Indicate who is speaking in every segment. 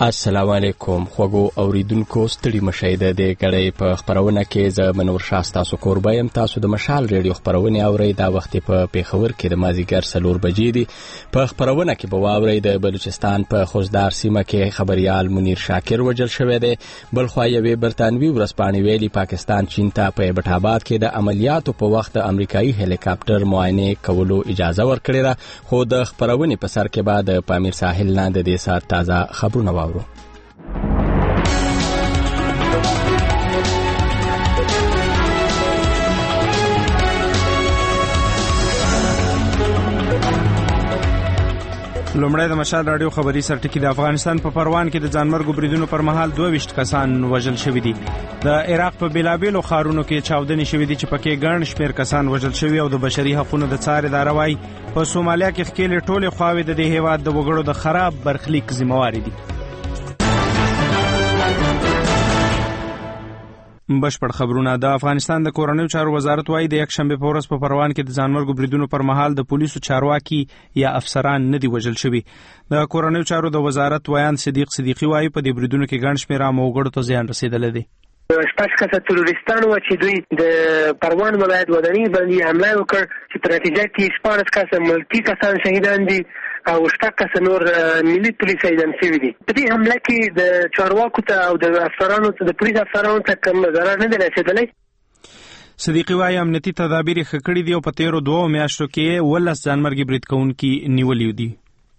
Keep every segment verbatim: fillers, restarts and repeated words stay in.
Speaker 1: السلام علیکم خوږو اوریدونکو ستړي مشئ د دې غړې په خبرونه کې زه منور شاه ستاسو کوربه یم. تاسو د مشال ریډیو خبرونه اورئ. دا وخت په پیښور کې د مازیګر څلور بجې دي. په خبرونه کې به واورئ د بلوچستان په خوزدار سیمه کې خبريال منیر شاکر وژل شوی دی. بل خو یوې برتانوي ورځپاڼې ویلي پاکستان چین ته په ایبټ آباد کې د عملیاتو په وخت د امریکایي هلیکاپټر معاینه کولو اجازه ورکړې ده. خو د خبرونې په سر کې بعد د پامیر ساحل لاندې د سات تازه خبرونه واورو.
Speaker 2: لومړی د مشال رادیو خبري سرټکی. د افغانستان په پروان کې د ځانمرګو بریدونو پر مهال دوه ویشت کسان وژل شوي دي. د عراق په بیلابیلو ښارونو کې چاودنې شوي دي چې پکې ګڼ شمېر کسان وژل شوي او د بشري حقوقو د څار اداره وايي په سومالیا کې ښکېلې ټولې خواوې د دې هېواد د وګړو د خراب برخلیک ذمهوارې دي. بشپړ خبرونه. د افغانستان د کورنیو چارو وزارت وايي د یک شنبه په ورځ په پروان کې د ځانمرګو بریدونو پر مهال د پولیسو چارواکي یا افسران نه دي وژل شوي. د کورنیو چارو د وزارت ویان صدیق صدیقي وايي په دې بریدونو کې ګڼ شمېر عامه وګړو ته زیان رسېدلی دی.
Speaker 3: شپږ کسه تروریستان و چې دوی د پروان ولایت ودانۍ باندې حمله وکړ چې په نتیجه کې شپاړس کسه ملکي کسان شهیدان دي او شپږ کسه نور ملي پولیس شهیدان شوي دي. په دې حمله کې د چارواکو ته او د افسرانو ته د پولیس افسرانو ته کوم ضرر نه دی رسېدلی.
Speaker 2: صدیقي وايي امنیتي تدابیر یې ښه کړي دي او په تېرو دوو میاشتو کې اوولس ځانمرګي برید کوونکي نیولي دي.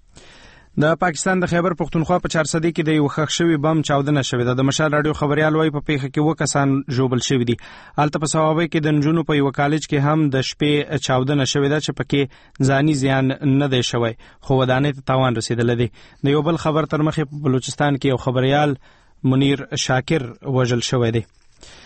Speaker 2: د پاکستان د خیبر پختونخوا په چارسدي کې د یو ښخ شوي بم چاودنه شوې ده. د مشال رادیو خبريال وايي په پیښه کې اووه کسان ژوبل شوي دي. هلته په صوابۍ کې د نجونو په یو کالج کې هم د شپې چاودنه شوې ده چې پکې ځاني زیان نه دی شوی خو ودانۍ ته تاوان رسېدلی دی. د یو بل خبر تر مخې په بلوچستان کې یو خبريال منیر شاکر وژل شوی دی.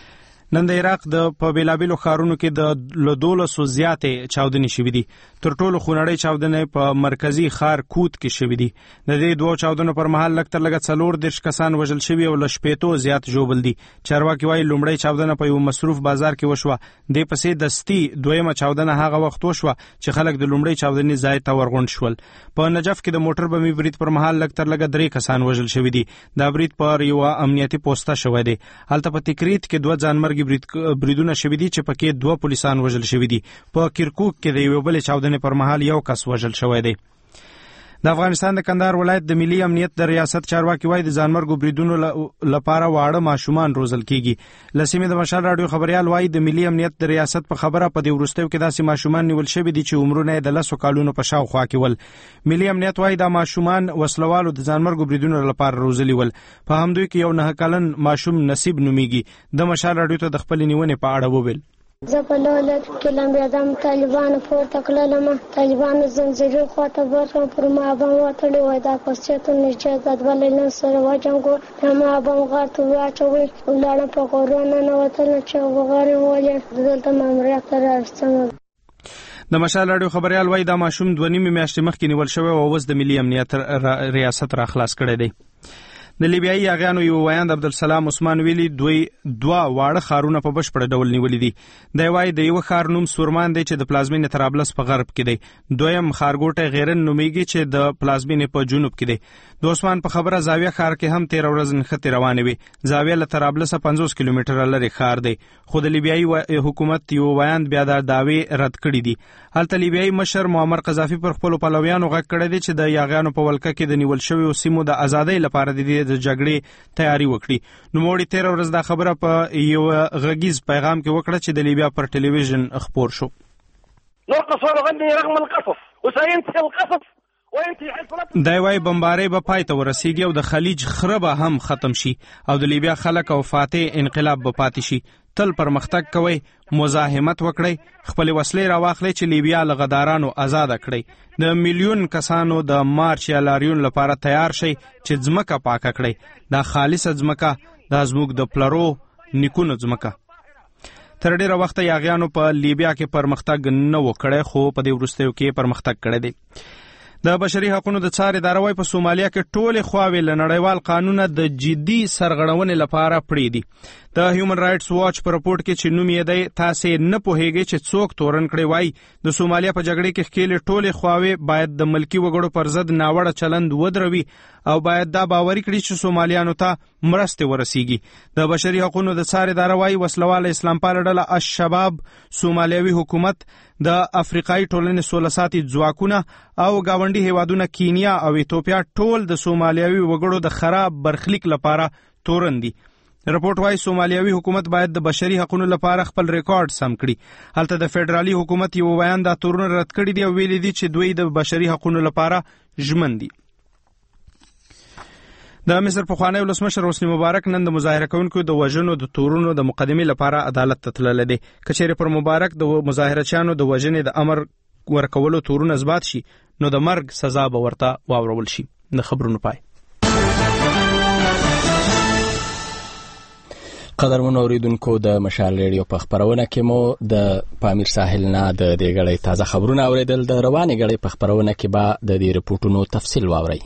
Speaker 2: نن د عراق د په بیلابیلو ښارونو کې د له دولسو زیاتې چاودنې شوي دي. تر ټولو خونړۍ چاودنې په مرکزي ښار کوت کې شوي دي. د دې دوو چاودنو پر مهال لږ تر لږه څلور دېرش کسان وژل شوي او له شپېتو زیات ژوبل دي. چارواکي وايي لومړۍ چاودنه په یو مصروف بازار کې وشوه. دې پسې دستي دویمه چاودنه هغه وخت وشوه چې خلک د لومړۍ چاودنې ځای ته ورغونډ شول. په نجف کې د موټر بمي برید پر مهال لږ تر لږه درې کسان وژل شوي دي. دا برید پر یوه امنیتي پوسته شوی دی. هلته په تکریت کې دوه ځانمرګي بریدونه شوي دي چې پکې دوه پولیسان وژل شوي دي. په کرکوک کې د یوې بلې چاودنې پر مهال یو کس وژل شوی دی. د افغانستان د کندهار ولایت د ملي امنیت د ریاست چارواکي وايي د ځانمرګو بریدونو لپاره واړه ماشومان روزل کیږي. له سیمې د مشال رادیو خبريال وايي د ملي امنیت د ریاست په خبره په دې وروستیو کې داسې ماشومان نیول شوي دي چې عمرونه یې د لسو کالونو په شاوخوا کې ول. ملي امنیت وايي دا ماشومان وسلوالو د ځانمرګو بریدونو لپاره روزلي ول. په همدوی کې یو نه کلن ماشوم نصیب نومیږي. د مشال رادیو ته د خپلې نیونې په اړه وویل.
Speaker 4: زه په لولت کې لمبېدم طالبانو پورته کړلم. طالبانو زنځیرو خواته برخم پر ما بم وتړی وای. دا پسچېتو نږدې ګډولی نن سره وجنګو ما بم غار ته واچوئ ولاړم په غرونه ننوتلم چې وغار مې ولید دلته ماموریت ته راستم.
Speaker 2: د مشال رادیو خبريال وايي دا ماشوم دوه نیمې میاشتې مخکې نیول شوی او اوس د ملي امنیت ریاست را خلاص کړی دی. د لیبیایي یاغیانو یو ویاند عبدالسلام عثمان ویلي دوی دوه واړه ښارونه په بشپړه ډول نیولي دي. دی وايي د یوه ښار نوم سورمان دی چې د پلازمینې طرابلس په غرب کې دی. دویم ښارګوټی غیرن نومیږي چې د پلازمینې په جنوب کې دی. د عثمان په خبره زاویه ښار کې هم تېره ورځ نښتې روانې وې. زاویه له طرابلسه پنځوس کیلومتره لرې ښار دی. خو د لیبیایي حکومت یو ویاند بیا دا دعوې رد کړي دي. هلته لیبیایي مشر معمر قذافي پر خپلو پلویانو غږ کړی دی چې د یاغیانو په ولکه کې د نیول شویو سیمو د ازادۍ لپاره د دې د جګړې تیاری وکړي. نوموړي تېره ورځ دا خبره په یو غږیز پیغام کې وکړه چې د لیبیا پر ټلویزیون خپور شو.
Speaker 5: نرقص ونغني رغم القصف وسينتهي القصف.
Speaker 2: دی وايي بمبارۍ به پای ته ورسیږي او د خلیج خره به هم ختم شي او د لیبیا خلک او فاتح انقلاب به پاتې شي. تل پرمختګ کوئ، مزاحمت وکړئ، خپل وسلې راواخلئ چې لیبیا له غدارانو آزاده کړئ. د میلیون کسانو د مارچ یا لاریون لپاره تیار شئ چې ځمکه پاکه کړئ. دا خالصه ځمکه دا زموږ د پلرو نیکونو ځمکه. تر ډیره وخته یاغیانو په لیبیا کې پرمختګ نه و کړی خو په دې وروستیو کې پرمختګ کړی دی. د بشري حقوقو د څار اداره وايي په سومالیا کې ټولې خواوې له نړیوال قانونه د جدي سرغړونې لپاره پړې دي. د هیومن رائټس واچ په راپورټ کې چې نوم یې دی تاسې نه پوهیږئ چې څوک تورن کړی وای د سومالیا په جګړې کې ښکېلې ټولې خواوې باید د ملکي وګړو پر ضد ناوړه چلند ودروي او باید دا باوري کړي چې سومالیانو ته مرستې ورسیږي. د بشري حقوقو د څار اداره وايي وسلواله اسلام پاله ډله الشباب سومالیوي حکومت د افریقایي ټولنې سوله ساتي ځواکونه او ګاونډي هیوادونه کینیا او ایتوپیا ټول د سومالیوي وګړو د خراب برخلیک لپاره تورن دي. رپورټ وايي سومالیوي حکومت باید د بشري حقوقو لپاره خپل ریکارډ سم کړي. هلته د فدرالي حکومت یو بیان دا تورونه رد کړي دي او ویلي دي چې دوی د بشري حقوقو لپاره ژمن دي. د مصر پخوانی ولسمشر حسني مبارک نن د مظاهره کوونکو د وژنو د تورونو د مقدمې لپاره عدالت ته تللی دی. که چیرې پر مبارک د مظاهرچیانو د وژنې د امر ورکولو تورونه اثبات شي نو د مرګ سزا به ورته واورول شي. د خبرونو پای.
Speaker 1: قدرمنو اوریدونکو د مشال ریډیو په خبرونه کې مو د پامیر ساحل نه د دې غړې تازه خبرونه اوریدل. د روانې غړې په خبرونه کې به د دې رپورټونو تفصیل واورئ.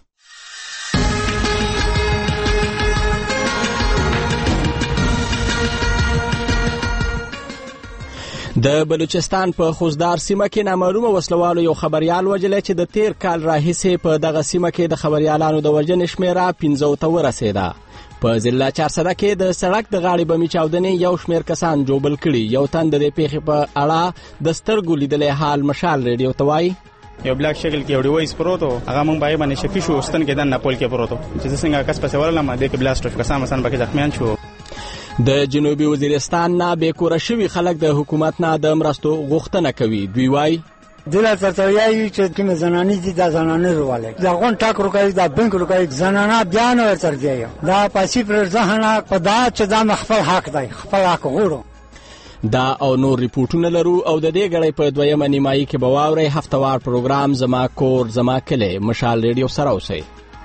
Speaker 1: د بلوچستان په خوزدار سیمه کې نامعلومه وسلوالو یو خبريال وجلی چې د تیر کال راهیسې په دغه سیمه کې د خبريالانو د وژنې شمیره پنځو ته ورسېده. په ضلع چارسده کې د سړک د غاړې بمي چاودنې یو شمېر کسان جوبل کړي. یو تن د دې پیښې په اړه د سترګو لیدلی حال مشال ریډیو ته وایي
Speaker 6: یو بلاک شکل کې یو ډیوایس پروت و هغه مونږ باندې باندې شفي شو ستن کې د ناپول کې پروت و چې څنګه کس پسې ورلم د کې بلاست شو کسان مثلا پکې زخمیان شو.
Speaker 1: د جنوبي وزیرستان نه بیکوره شوي خلک د حکومت نه د مرستو غوښتنه کوي. دوی وایي
Speaker 7: دله ترتویایی چې کوم زنانی دي د زنانه رواله دا غون ټاک روکای دا بنک روکای زنانه بیان ور ترځي دا پاسي پر ځهنه په دا چې دا مخفل حق دی خپل حق غوړو.
Speaker 1: دا او نور ریپورټونه لرو او د دې غړې په دویمه نیمایي کې به واورئ. هفتوار پروګرام زما کور زما کلی مشال ریډیو سره اوسئ.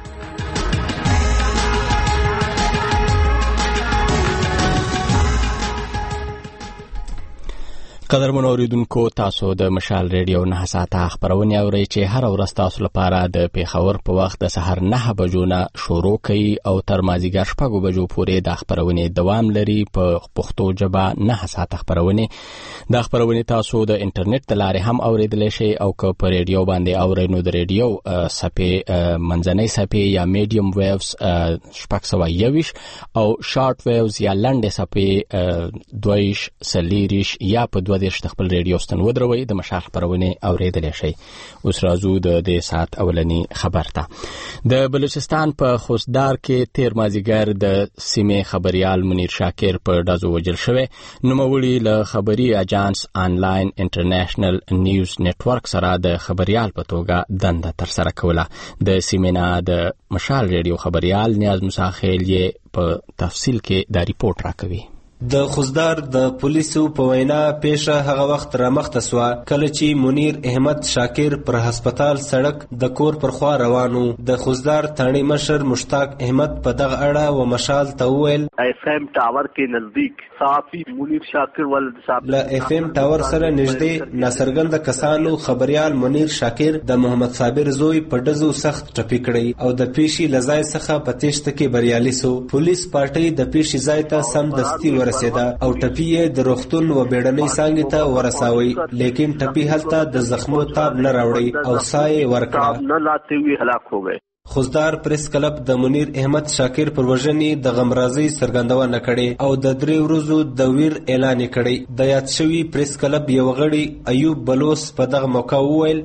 Speaker 1: قدرمنو اوریدونکو تاسو د مشال ریډیو نه ساعته خبرونه اورئ چې هر ورځ تاسو لپاره د پیښور په وخت د سحر نه بجو نه شروع کوي او تر مازیګر شپږو بجو پورې د خبرونه دوام لري. په پښتو ژبه نه ساعته خبرونه د خبرونه تاسو د انټرنیټ د لارې هم اوریدلی شئ او که په ریډیو باندې اورئ نو د ریډیو صفحې منځنۍ صفحې یا میډیم ویوز شپږ سوه یویش او شارټ ویوز یا لنډې صفحې دویش څلېرویشت یا په دیش د خپل ریډیو ستن ودروي. د مشال خبرونه اوریدلی شئ. اوس راځو د دې ساعت اولنی خبر ته. د بلوچستان په خوزدار کې تیر مازیګر د سیمې خبريال منیر شاکر په ډزو وژل شوی. نوموړي له خبري اجانس آنلاین انټرنیشنل نیوز نیټورک سره د خبريال په توګه دنده ترسره کوله. د سیمې نه د مشال ریډیو خبريال نیاز مساخیل یې په تفصیل کې دا ریپورت راکوي.
Speaker 8: د خوزدار د پولیسو په وینا پیښه هغه وخت رامخته سوه کله چې منیر احمد شاکر پر هسپتال سړک د کور پر خوا روانو. د خوزدار تاڼي مشر مشتاق احمد په دغه اړه و مشال ته وویل
Speaker 9: اف ام ټاور کې نزدیک صحافي منیر شاکر ول صاحب
Speaker 8: له اف ام ټاور سره نږدې ناڅرګند کسانو خبريال منیر شاکر د محمد صابر زوی په ډزو سخت ټپي کړی او د پیښې لځای څخه په تېښته کې بریالي سو. پولیس پارټي د پیښې ځای ته سمدستي ورسېده او ټپي یې د روغتون و بیړنۍ څانګې ته ورساوی لیکن ټپي هلته د زخمو تاب نه راوړی او ساه یې ورکړه.
Speaker 9: نه لاتے ہوئے ہلاک ہو گئے.
Speaker 8: خوزدار پریس کلب د منیر احمد شاکر پر وژنې د غمرازۍ څرګندونه کړې او د درې ورځو د ویر اعلان کړی. د یاد شوي پریس کلب یو غړي ایوب بلوس په دغه موقع وویل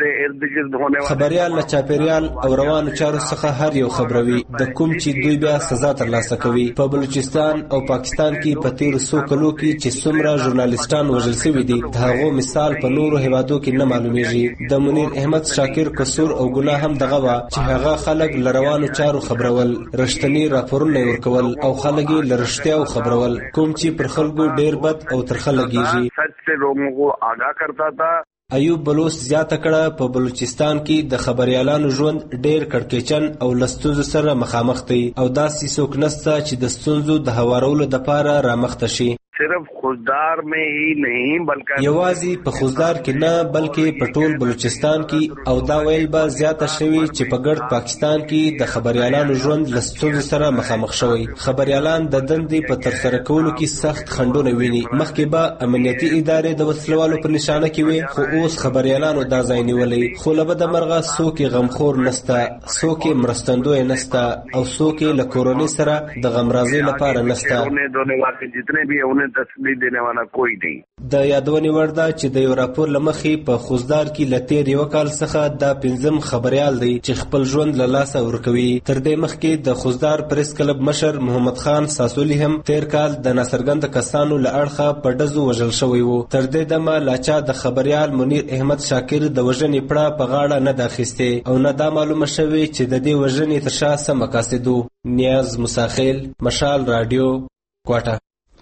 Speaker 8: خبريال له چاپیریال او روانو چارو څخه هر یو خبروي د کوم چې دوی بیا سزا ترلاسه کوي. په بلوچستان او پاکستان کې په تیرو څو کلو کې چې څومره ژورنالیستان وژل شوي دي د هغو مثال په نورو هیوادو کې نه معلومیږي. د منیر احمد شاکر قصور او ګناه هم دغه وه چې هغه خلک له روانو چارو خبرول رښتینی راپورونه ورکول او خلک یې له رښتیاو خبرول کوم چې پر خلکو ډیر بد او ترخه لګیږي. ایوب بلوس زیاته کړه په بلوچستان کې د خبريالانو ژوند ډیر کړکېچن او لستونزو سره مخامخ دی او داسې څوک نسته چې د ستونزو د هوارولو دپاره رامخته شي.
Speaker 9: सिर्फ खुजदार में ही नहीं बल्कि
Speaker 8: یوازې په خوزدار کې نه بلکې په ټول بلوچستان کې او دا ویل به زیاته شوي چې په ګرد پاکستان کې د خبريالانو ژوند له ستونزو سره مخامخ شوی. خبريالان د دندې په ترسره کولو کې سخت خنډونه ویني. مخکې به امنیتي ادارې د وسلوالو په نشانه کې وي، خو اوس خبريالانو دا ځای نیولی. خو له بده مرغه څوک غمخور نسته، څوک مرستندوی نسته او څوک له کورنۍ سره د غمرازۍ لپاره نسته. د یادونې وړ ده چې د یو راپور له مخې په خوزدار کې له تېر یوه کال څخه دا پنځم خبریال دی چې خپل ژوند له لاسه ورکوي. تر دې مخکې د خوزدار پریس کلب مشر محمد خان ساسولي هم تېر کال د ناڅرګنده کسانو له اړخه په ډزو وژل شوی و. تر دې دمه لا چا د خبریال منیر احمد شاکر د وژنې پړه په غاړه نه ده اخیستې او نه دا معلومه شوې چې د دې وژنې تر شا څه مقاصد و. نیاز مساخیل، مشال راډیو، کوټه.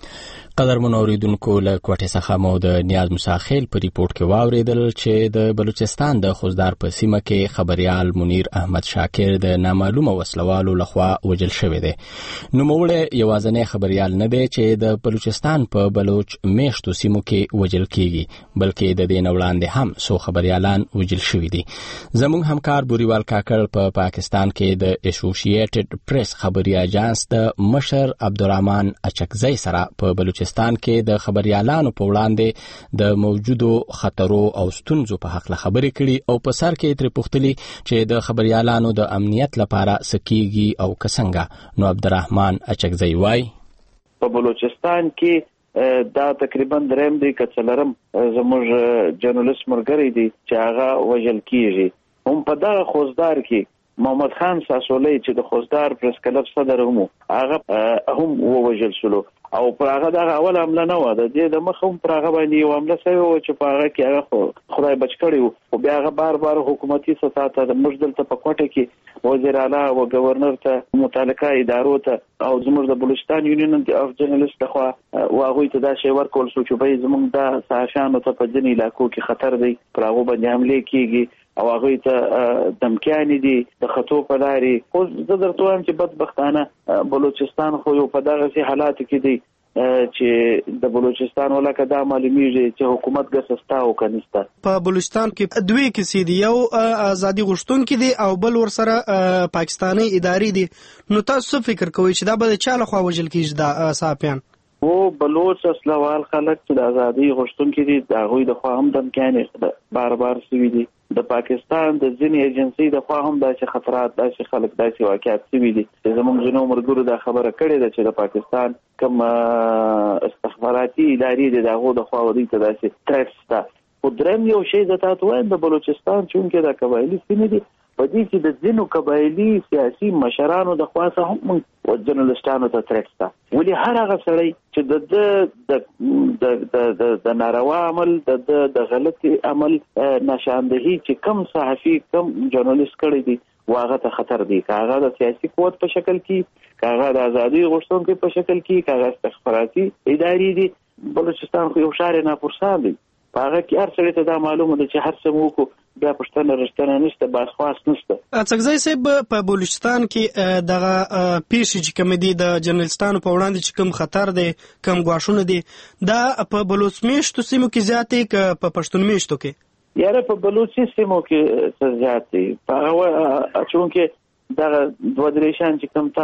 Speaker 1: قدرمن اوریدونکو له کوټې څخه مو د نیاز مساخیل په ریپورت کې واوریدل چې د بلوچستان د خوزدار په سیمه کې خبریال منیر احمد شاکر د نامعلومه وسلوالو لخوا وژل شوی دی. نوموړی یوازینی خبریال نه دی چې د بلوچستان په بلوچ میشتو سیمو کې وژل کیږي، بلکې د دې نه وړاندې هم څو خبریالان وژل شوي دي. زموږ همکار بوریوال کاکړ په پا پاکستان کې د اسوسییټډ پریس خبري اجانس د مشر عبدالرحمن اچکزی سره په بلوچستان افغانستان کې د خبريالانو په وړاندې د موجودو خطرو او ستونزو په حق خبرې کړي او په سر کې تر پوښتلي چې د خبريالانو د امنیت لپاره سکیږي او کسنګا. نو عبدالرحمن اچکزی وای
Speaker 10: په بلوچستان کې دا تقریبا دریم دی کڅلرم زموږ جرنالست مرګری دی چې هغه وژل کیږي. هم په دا خوزدار کې محمد خان ساسولی چې د خوزدار پریس کلب صدر هم هغه هم وژل شو او پر هغه دا اول حمله نه و، د دې د مخ هم پر هغه باندې یو حمله شوی و چې په هغه کې هغه خدای بچ کړی و. خو بیا هغه بار بار حکومتي سطح ته د موږ دلته په کوټه کې وزیر اعلی او گورنر ته متعلقه ادارو ته او زموږ د بلوچستان یونین اف جرنالست خو واغوي ته دا شی ورکول شو چې به زموږ د صحافیانو ته په ځینې علاقو کې خطر دی، پر هغه باندې حمله کیږي او هغه ته دمکیانی دي د خطو په لاري. خو زه درته وایم چې بدبختانه بلوچستان خو یو په دغه حالات کې دی چې د بلوچستان ولکه دا معلومیږي چې حکومت ګسستا او کنيستا.
Speaker 2: په بلوچستان کې دوی کسي دي، یو ازادي غشتونکو دي او بل ور سره پاکستاني ادارې دي. نو تاسو فکر کوئ چې دا به چا له خوا وژل کیږي دا صحافیان؟
Speaker 10: او بلوچ اصلوال خلک چې د ازادي غشتونکو دي دا غوي د خوا هم دمکانې بار بار سوي دي. د پاکستان د ځینې ایجنسی د خوا هم داسې خطرات داسې خلک داسې واقعیت سوي دي چې زموږ ځینو ملګرو دا خبره کړې ده چې د پاکستان کوم استخباراتي ادارې دي د هغو د خوا ودی ته داسې تریټس شته. خو درېیم یو شی د تاسو وایم د بلوچستان چونکې د قبایلي سیمې دي په دې کې د ځینو قبایلي سیاسي مشرانو د خوا څخه هم جرنالستانو ته تریټ شته. ولې هر هغه سړی چې د د د د ناروا عمل د د غلطي عمل نشاندهي چې کم صحافي کم جرنالست کړی دی واغه ته خطر دی، کاغه د سیاسي قوت په شکل کې، کاغه د ازادي غوښتونکو په شکل کې، کاغه استخباراتي ادارې دي. بلوچستان خو یو شهر نه پرسان دی، هغه کې هر څه ته دا معلومه ده چې هر څه موکو بیا پښتنه رښتنه نشته، باس خاص نشته.
Speaker 2: اڅکزی صاحب په بلوچستان کې دغه پیښې چې کوم دي د جرنالستانو په وړاندې چې کوم خطر دی کوم غواښونه دي دا په بلوچ میشتو سیمو کې زیاتې ک په پښتون میشتو کې؟
Speaker 10: یاره په بلوچي سیمو کې څه زیاتې هغه چونکې دا دوه درې شان چې کوم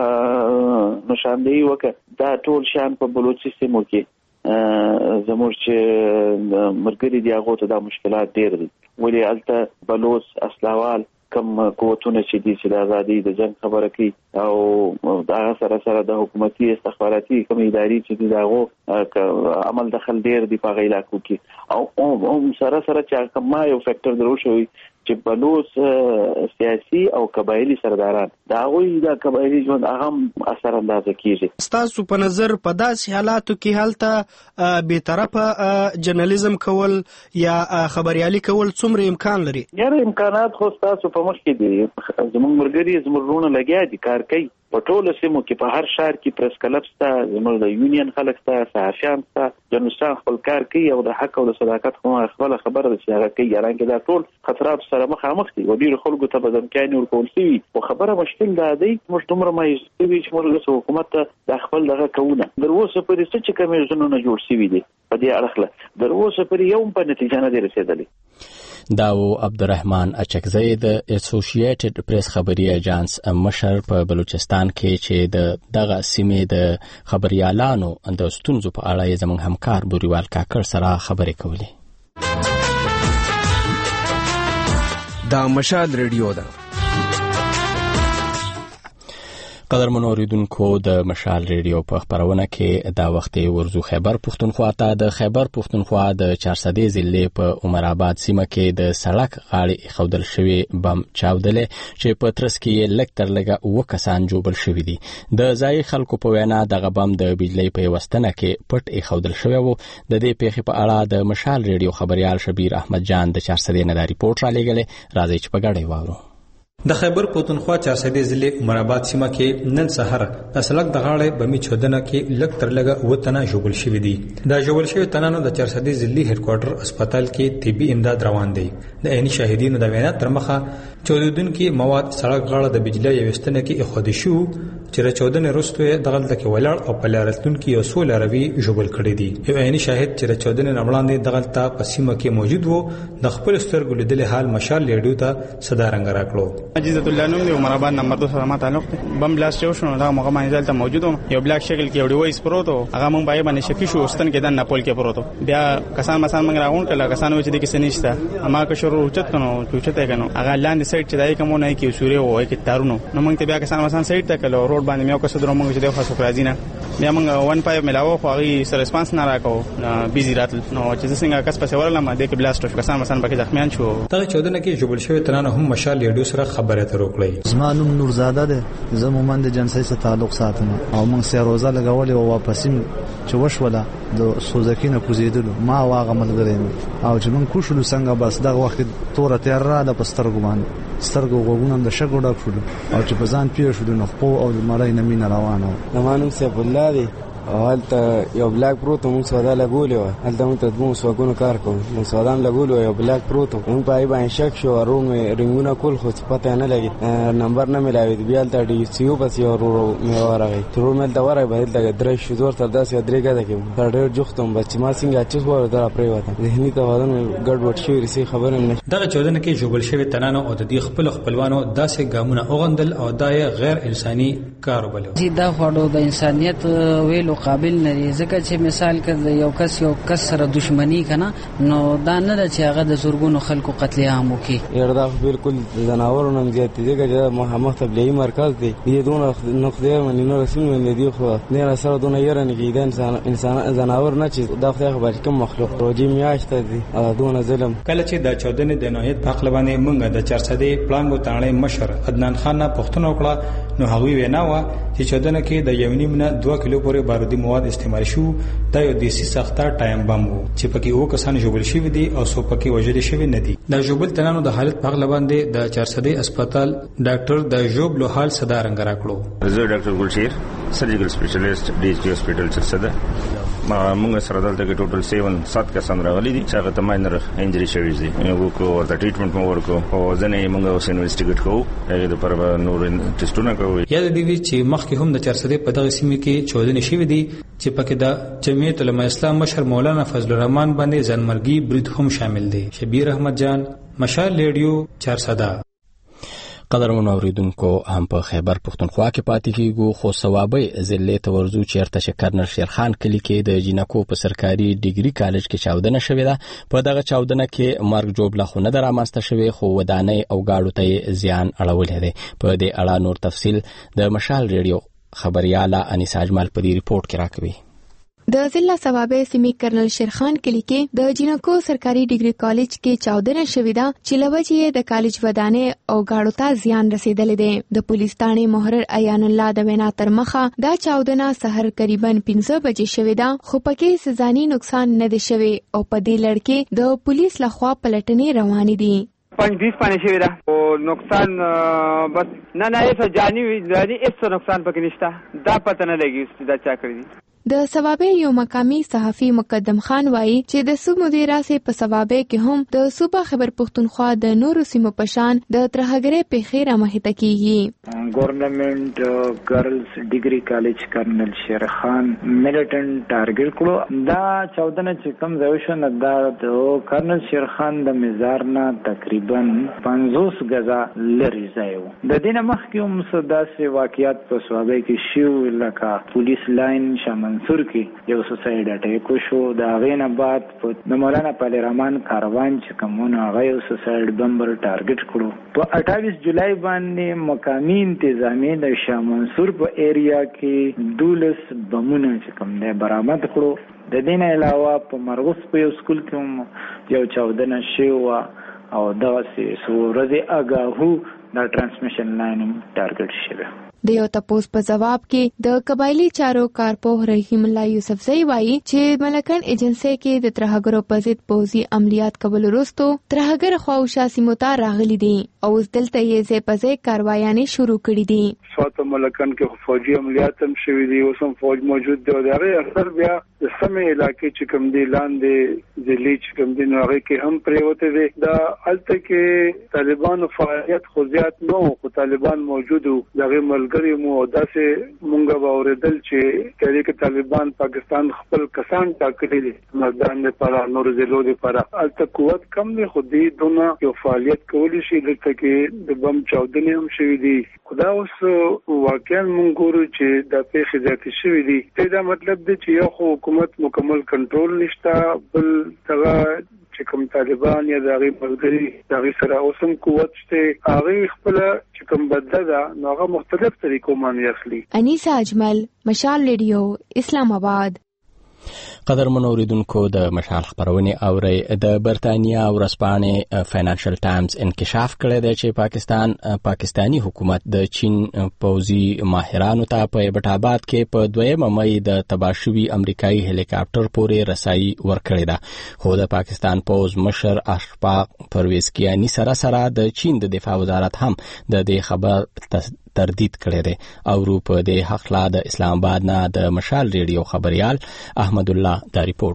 Speaker 10: تا نشاندهي وکړه دا ټول شان په بلوچي سیمو کې زموږ چې مرګري دی هغه ته دا مشکلات ډېر دي. ولې الته بلوچ اصلاوال کم قوتونه چې دي چې د ازادي د جنگ خبره کوي او دا سره سره د حکومتي استخباراتي کوم ادارې چې دي داغو عمل دخل ډېر دی په علاقو کې او هم سره سره چې کوم یو فیکټر درو شوی چې بلوچ سیاسي او قبایلی سرداران دا غوي دا قبایلی ژوند هغه اثر اندازه کیږي.
Speaker 2: تاسو په نظر په داسې حالاتو کې هلته به طرفه جرنالیزم کول یا خبريالي کول څومره امکان لري؟
Speaker 10: یاره امکانات خو تاسو په مخ کې دي، زموږ مرګري زموږ رونه لګیا دي کار کوي په ټولو سیمو کې په هر ښار کې پریس کلب شته، زموږ د یونین خلک شته، صحافیان شته، جرنالستان خپل کار کوي او د حق او د صداقت خپله خبره ده چې هغه کوي، حالانکه دا ټول خطرات سره مخامخ دي او ډېرو خلکو ته به دمکیانې ورکول شوي. خو خبره مشکل دا دی موږ دومره مایوس شوي چې موږ حکومت ته د خپل دغه کوونه تر اوسه پورې څه چې کمیشنونه جوړ شوي دي په دې اړخله تر اوسه پورې یو په نتیجه نه دی رسېدلی.
Speaker 1: دا و عبدالرحمن اچکزی د اسوسییټډ پریس خبري اژانس مشر په بلوچستان کې چې د دغه سیمې د خبريالانو د ستونزو په اړه زموږ همکار بوریوال کاکړ سره خبرې کولې.
Speaker 11: دا مشال ریډیو ده.
Speaker 1: قدرمنو اوریدونکو د مشال ریډیو په خبرونه کې دا وخت ورزو خیبر پښتونخوا ته د خیبر پښتونخوا د چارسدې ضلع په عمر آباد سیمه کې د سړک غاړې خودل شوی بم چاودلې چې په ترڅ کې لږ تر لږه اوه کسان جوړ شوي دي. د ځای خلکو په وینا دغه بم د بجلی په وستنه کې پټ خودل شوی وو. د دې پیښې په اړه د مشال ریډیو خبريال شبیر احمد جان د چارسدې نه دا ریپورت را لېږلی. راځي چې په ګډه واورو.
Speaker 12: د خیبر پښتونخوا چارسدې ضلع عمر آباد سیمه کې نن سحر د سړک د غاړې بمي چودنه کې لږ تر لږه اووه تنه ژوبل شوي دي. دا ژوبل شوي تنانو د چارسدې ضلعي هډ کوارټر هسپتال کې طبي امداد روان دی. د عیني شاهدینو د وینا تر مخه چودونکي مواد سړک غاړه د بجلی یو وستنه کې اخودي شو چې د چودنې وروسته دغلته کې ولاړ او په لارتونکو یو څو لاروي ژوبل کړي دي. یو عیني شاهد چې د چودنې نه وړاندې دغلته په سیمه کې موجود وو د خپل سترګو لیدل حال مشال ریډیو ته صدا رنګ راکړو.
Speaker 6: عزت الله نوم دی، عمر آباد نمبر دو سره ما تعلق دی. بم بلاست شو شنو دا موږ باندې ځلته موجود وم، یو بلاک شکل کې یو ډیوایس پروت و، هغه مونږ باندې باندې شکی شو استن کې د ناپول کې پروت. بیا کسان مسان موږ راغون کله کسان و چې د کیسه نشته اما که شروع چت کنو چوچته کنو هغه لاندې سایت چې دای کوم نه کې سوري وای کې تارونو نو موږ ته بیا کسان مسان سایت ته کله روډ باندې مې او کس درو موږ چې د خاصو راځي نه بیا موږ ون پایپ ملاو خو هغه سره ریسپانس نه راکاو بیزی راتل نو چې څنګه کس پسې ورلم د کې بلاست شو کسان مسان پکې زخمیان شو.
Speaker 12: دغه چودنه کې ژوبل شوی ترانه هم مشال ریډیو سره خبره تر وکړي.
Speaker 13: زمانوم نورزاده ده، زمومن د جنسي سره تعلق ساتم او موږ سه روزه لګولې او واپسیم چې وشوله د سوزکینه کوزیدلو ما واغه ملګری او چې موږ کوشلو څنګه بس دغه وخت تور تیر را د پسترګو باندې سترګو غوګونم د شګو ډک شول او چې بزان پیښ شول نو خو او مړای نه مين روانه.
Speaker 14: زمانوم سیف الله دی او هلته یو بلاک پروت موږ سودا لګولې و، هلته موږ ته موږ سوګونو کار کوو، موږ سودام لګولو یو بلاک پروت موږ پای باندې شک شو ورو مې رنگونه کول خو پته نه لګي نمبر نه ملاوي بیا هلته ډي سی او بس یو ورو مې ورغی تر مې دا ورغی به هلته درې شو زور تر داسې درې غده کې تر ډېر جوختم بچ ما څنګه چې وره دا پرې وته ذهني توازن ګډ وډ شوی رسي خبره نه.
Speaker 12: دغه چودنه کې ژوبل شوی تنانو او د دې خپل خپلوانو داسې ګامونه اوغندل او دای غیر انساني کار وبلو.
Speaker 15: چې دا خورو د انسانيت ویلو قابل نه ځکه چې مثال کړه یو کس یو کس سره دښمنی کنه نو دا نه ده چې هغه د زورګونو خلکو قتل عام وکي.
Speaker 14: یره بالکل زناورو نم زیات دي چې محمد تبلیغي مرکز دی دې دونه نقدې منی نو رسول من دی خو نه سره دونه یره نه کیدان انسان انسان زناور نه چې دا خدای خبر کوم مخلوق روجي میاشت دي دونه ظلم.
Speaker 12: کله چې د چودنې د نهایت په خپل باندې مونږ د چارسدې پلان و تاړې مشر عدنان خان نه پښتنه وکړه نو هغه وینا و چې چودنه کې د یو نیم نه دوه کیلو پورې بارودي مواد استعمال شو. دا یو دیسي سخته ټایم بم وو چې پکې وو کسان ژوبل شوی دي او څو پکې وژل شوی نه دي. د ژوبل تنانو د حالت په اړه باندې د چارسدې هسپتال ډاکټر د ژوبلو حال صدا رنګ راکړو.
Speaker 16: زه ډاکټر ګلشیر سرجیکل سپیشلیست ډي ایچ هسپتال چرسده ما موږ سره دلته کې ټوټل سیون سات کسان راغلي دي چې هغه ته ماینر انجری شوی دي یو کو ورته ټریټمنټ مو ورکو او ځنه موږ اوس انویسټیګیټ کوو هغه د پر نور ټیسټونه کوي.
Speaker 12: یا د دې چې مخکې هم د چارسدې په دغه سیمه کې چودنې شوی دي چې پکې د جمعیت علماء اسلام مشر مولانا فضل الرحمن باندې ځانمرګي برید هم شامل دي. شبیر احمد جان مشال ریډیو چارسده.
Speaker 1: قدرمن اوریدونکو هم په خیبر پښتونخوا کې پاتې کیږو خو ثوابي ضلع ته ورزو چیرته شکرنر شیرخان کلی کې د جینکو په سرکاري ډیګري کالج کې چاودنه شوې ده. په دغه چاودنه کې مرګ جوړه خو نه درامسته شوې خو ودانۍ او گاډو ته زیان اړولې ده. په دې اړه نور تفصیل د مشال ریډیو خبرياله انیسا اجمل په دې ریپورت کې راکوي.
Speaker 17: د ضلع ثوابه سیمې کرنل شیرخان کلی کې د جینکو سرکاري ډیګري کالج کې چاودنه شوې ده چې لوجې د کالج ودانۍ او گاډو ته زیان رسیدلې ده. د پولیس تانې محرر ایان الله د وینا تر مخه دا چاودنه سحر تقریبا پنځه بجې شوې ده خو پکې سزاني نقصان نه دی شوی او په دې لړ کې د پولیس لخوا پلټنې روانې دي.
Speaker 18: پنځ بیس باندې شوی ده او نقصان بس نه نه هیڅ جاني لري هیڅ نقصان پکې نشته دا پته نه لګي دا چا کړی دي.
Speaker 17: د ثوابې یو مقامی صحافي مقدم خان وایي چې د صوبې مدیره سي په ثوابې کې هم د صوبه خیبر پختونخوا د نورو سیمو په شان د ترهګرۍ پیښې رامخته کیږي.
Speaker 19: ګورنمنت ګرلز ډیګري کالج کرنل شیر خان میلیټنټ ټارګټ کړو. دا چودنه چې کوم ځای شو نه دا د کرنل شیر خان د مزار نه تقریبا پنځوس غزا لري ځای و. د دینه مخکې هم سداسي واقعیت په ثوابې کې شو لکه پولیس لاین شامل منصور کې یو سوسایډ اټیک شو. دا غینه بعد د مولانا پالی رحمان کاروان چې کومونه هغه یو سوسایډ بمبر ټارګټ کړو. په اټھائیس جولای باندې مقامی انتظامیه د شاه منصور په ایریا کې دولس بمونه چې کوم نه برآمد کړو. د دین علاوه په مرغوس په یو سکول کې هم یو چودنه شوه او دا سه ورځې اگاهو د ترانسمیشن لاین ټارګټ شوه.
Speaker 17: د یو تپوس په جواب کې د قبایلی چارو کارپوه رحیم الله یوسفزئی وایي چې ملکن ایجنسی کې د ترهګرو په ضد پوځي عملیات کول وروسته ترهګر خواوشا سیمو ته راغلي دي او اوس دلته یې ځای په ځای کاروایانې شروع کړي دي.
Speaker 20: سواته ملکن کې فوجي عملیات هم شوي دي اوس هم فوج موجود دی او د هغې اثر بیا د سمې علاقې چې کوم دی لاندې ضلعې چې کوم دی نو هغې کې هم پرېوتی دی. دا هلته کې طالبانو فعالیت خو زیات نه و خو طالبان موجود و. د هغې ملګري مو داسې مونږ به اورېدل چې کله کې طالبان پاکستان خپل کسان ټاکلي دي مردان لپاره نورو ضلعو لپاره. هلته قوت کم دی خو دوی دونه یو فعالیت کولی شي. دلته کې د بم چاودنې هم شوي دي. خو دا اوس واقعا مونږ ګورو چې دا پیښې زیاتې شوي دي. ته دا مطلب دی چې یو خو حکومت مکمل کنټرول نشته بل دغه چې کوم طالبان یا د هغې ملګري د هغې سره اوس هم قوت شته هغې خپله چې کوم بدله ده نو هغه مختلف طریقو باندې اخلي.
Speaker 17: انیسه اجمل مشال ریډیو اسلام آباد.
Speaker 1: قدرمنو اوریدونکو د مشال خبرونه اوري. د برتانیا ورځپاڼې فاینانشل ټایمز انکشاف کړی دی چې پاکستان پاکستانی حکومت د چین پوځي ماهرانو ته په ایبټ آباد کې په دویمه مئی د تباشوي امریکایي هلیکاپټر پورې رسایي ورکړې ده. خو د پاکستان پوز مشر اشفاق پرویز کیانی سره سره د چین د دفاع وزارت هم د دې خبر تردید کړی دی. او په دې حقلا د اسلام آباد نه د مشال ریډیو خبريال احمد الله دا ریپورت.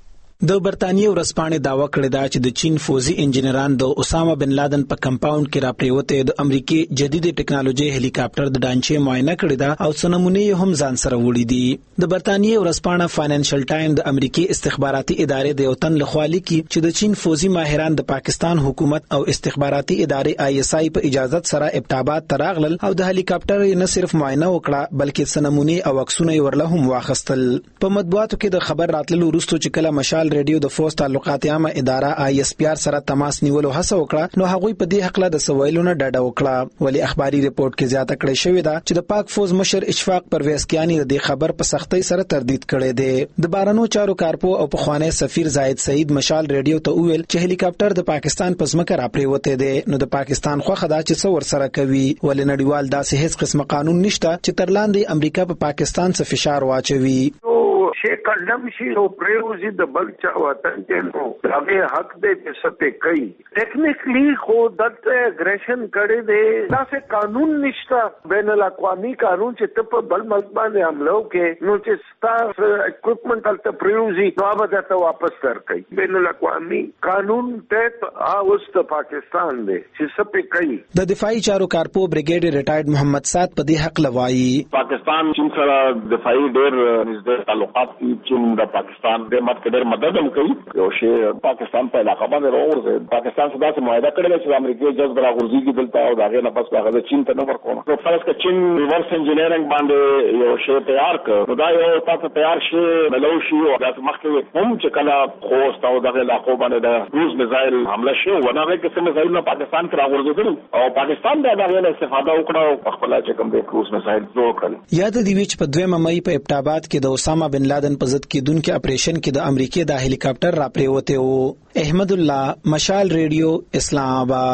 Speaker 21: د برتانیې ورځپاڼې دعوه کړې ده چې د چین فوزي انجینران د اسامه بن لادن په کمپاوند کې راپریوتې د امریکای جدید ټیکنالوژي هلیکاپټر د ډانچې معاینه کړې ده او څو نمونې هم ځان سره وړي دي. د برتانیې ورځپاڼه فاینانشل ټایم د امریکای استخباراتي ادارې د یو تن لخوا لیکي چې د چین فوزي ماهران د پاکستان حکومت او استخباراتي ادارې آی اس آی په اجازه سره ابتابات تراغلل او د هلیکاپټر نه صرف معاینه وکړه بلکې څو نمونې او عکسونه ورله هم واخیستل. په مطبوعاتو کې د خبر راتللو وروسته چې کله مشال ریډیو د فوز تعلقات عامه اداره آی اس پی آر سره تماس نیولو هڅه وکړه نو هغوی په دې حق له د سوالونو ډاډه وکړه. ولی اخباري ریپورت کې زیاته کړې شوې ده چې د پاک فوز مشر اشفاق پرویز کیانی د دې خبر په سختۍ سره تردید کړی دی. د بارنو چارو کارپو او پخوانی سفیر زاهد سعید مشال ریډیو ته وویل چې هلیکاپټر د پاکستان په ځمکه راپریوتی دی نو د پاکستان خوښه ده چې څه ورسره کوي. ولې نړیوال داسې هیڅ قسم قانون نشته چې تر لاندې امریکا په پاکستان څخه فشار واچوي.
Speaker 22: شي کډم شي او پریوزي د بل چا وطن کې نو هغه حق دې چې سپه کوي. ټیکنیکلی خو دلته اګریشن کړي دي دا څه قانون نشته بین الاقوامي قانون چې ته په بل ملک باندې حمله وکې نو چې ستاسو اکوپمنټ تلته پریوزي نو هغه ته واپس ورکړي. بین الاقوامي قانون ته اوس ته پاکستان دی چې سپه کوي.
Speaker 21: د دفاعي چارو کارپو بریګیډ ریټایرډ محمد سات په دې حق لوایي
Speaker 23: پاکستان چین سره دفاعي ډېر نږدې تعلقات چین د پاکستان د مدد مدد هم کوي. یو شی پاکستان په علاقه باندې راوړي پاکستان سره داسې معاهده کړی چې امریکای جذب راغورځيږي دلته او داغه نه پس هغه چین ته نه ورکوم. نو فرض کړه چین ریورس انجینیرینګ باندې یو شی تیار کړ نو دا یو تاسو تیار شي ملو شي او تاسو مخکې هم چې کله خوست او دغه علاقو باندې د روز میزایل حمله شو ونه کې څه میزایل نه پاکستان ته راغورځېدل او پاکستان دا دغه استفاده وکړه او خپل چې کوم د روز میزایل جوړ کړل.
Speaker 21: یاد دی چې په دویمه مئی په ابتابات کې د اسامه بن لادن په ضد کې دونکو اپریشن کې د امریکای د هلیکاپټر راپریوته وو. احمد الله مشال ریډیو اسلام آباد.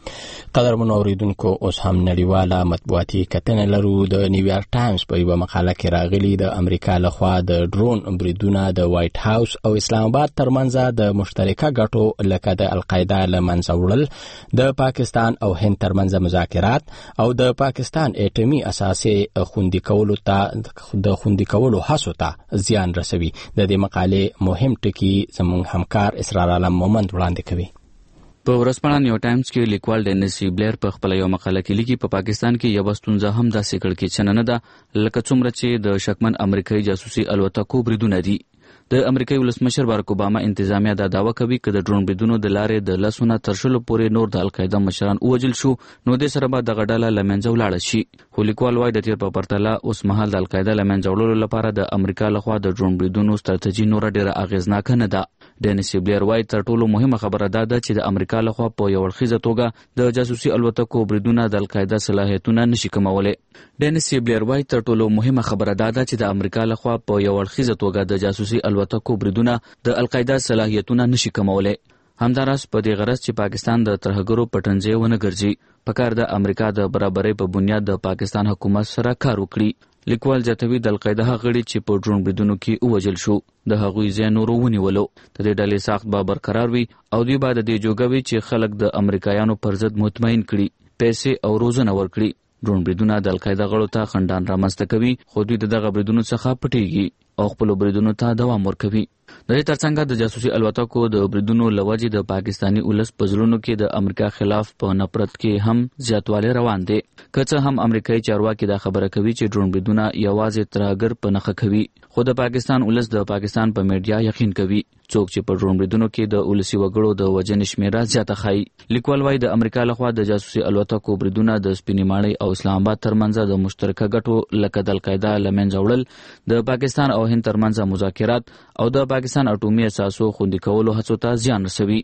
Speaker 1: قدرمنو اوریدونکو اوس هم نړیواله مطبوعاتي کتنه لرو. د نیویارک ټایمز په یوه مقاله کې راغلي د امریکا لخوا د ډرون بریدونه د وایټ هاوس او اسلام آباد ترمنځ د مشترکه ګټو لکه د القاعده له منځه وړل، د پاکستان او هند ترمنځ مذاکرات او د پاکستان اټومي اساسي خوندي کولو ته د خوندي کولو هڅو ته زیان رسوي. د دې مقالې مهم ټکي زموږ همکار اسرار عالم مومند وړاندې کوي.
Speaker 3: په ورځپاڼه نیو ټایمز کې لیکوال ډینیس سی بلیر په خپل یو مقاله کې لیکي په پاکستان کې یو ستونزه هم داسې کړکېچنه نه ده لکه څومره چې د شکمن امریکایي جاسوسي الوتکو بریدونه دي. د امریکایي ولسمشر بارک اوباما انتظامیه دا دعوه کوي چې د ډرون بریدونو د لارې د لسونه تر شلو پورې نور د القاعده مشران ووژل شو نو د سره به دغه ډله له منځه ولاړه شي. خو لیکوال وایي د تیر په پرتله اوس مهال د القاعده له منځه وړلو لپاره د امریکا لخوا د ډرون بریدونو ستراتیژي نوره ډیره اغیزناکه نه ده. ډینیس سی بلیر وایي تر ټولو مهمه خبره دا ده چې د امریکا لخوا په یو اړخیزه توګه د جاسوسي الوتکو بریدونه د القاعده صلاحیتونه نشي کمولی. ډینیس سی بلیر وایي تر ټولو مهمه خبره دا ده چې د امریکا لخوا په یو اړخیزه توګه د جاسوسي الوتکو بریدونه د القاعده صلاحیتونه نشي کمولی. همداراز په دې غرض چې پاکستان د ترهګرو پټنځای ونه ګرځي پکار د امریکا د برابرۍ په بنیاد د پاکستان حکومت سره کار وکړي. لیکوال زیاتوي د القاعده هغه غړي چې په ډرون بریدونو کې ووژل شو د هغوی ځای نورو ونیولو. د دې ډلې ساخت به برقرار وي او دوی به د دې جوګه وي چې خلک د امریکایانو پر ضد مطمئن کړي، پیسې او روزنه ورکړي. ډرون بریدونه د القاعده غړو ته خنډان رامنځته کوي خو دوی د دغه بریدونو څخه پټیږي او خپل بریدونو ته دوام ورکوي. د دې ترڅنګ د جاسوسي الوتکو د بریدونو لوجې د پاکستانی ولس په زړونو کې د امریکا خلاف په نفرت کې هم زیاتوالی روان دی. که څه هم امریکایي چارواکي دا خبره کوي چې ډرون بریدونه یوازې ترهګر په نښه کوي خو د پاکستان ولس د پاکستان په میډیا یقین کوي څوک چې په ډرون بریدونو کې د ولسي وګړو د وژنې شمیره زیاته ښایي. لیکوال وایي د امریکا لخوا د جاسوسي الوتکو بریدونه د سپینې ماڼۍ او اسلام آباد ترمنځ د مشترکه ګټو لکه د القاعده له منځه وړل، د پاکستان او هند ترمنځ مذاکرات او د پاکستان اټومي اساسو خوندي کولو هڅو ته زیان رسوي.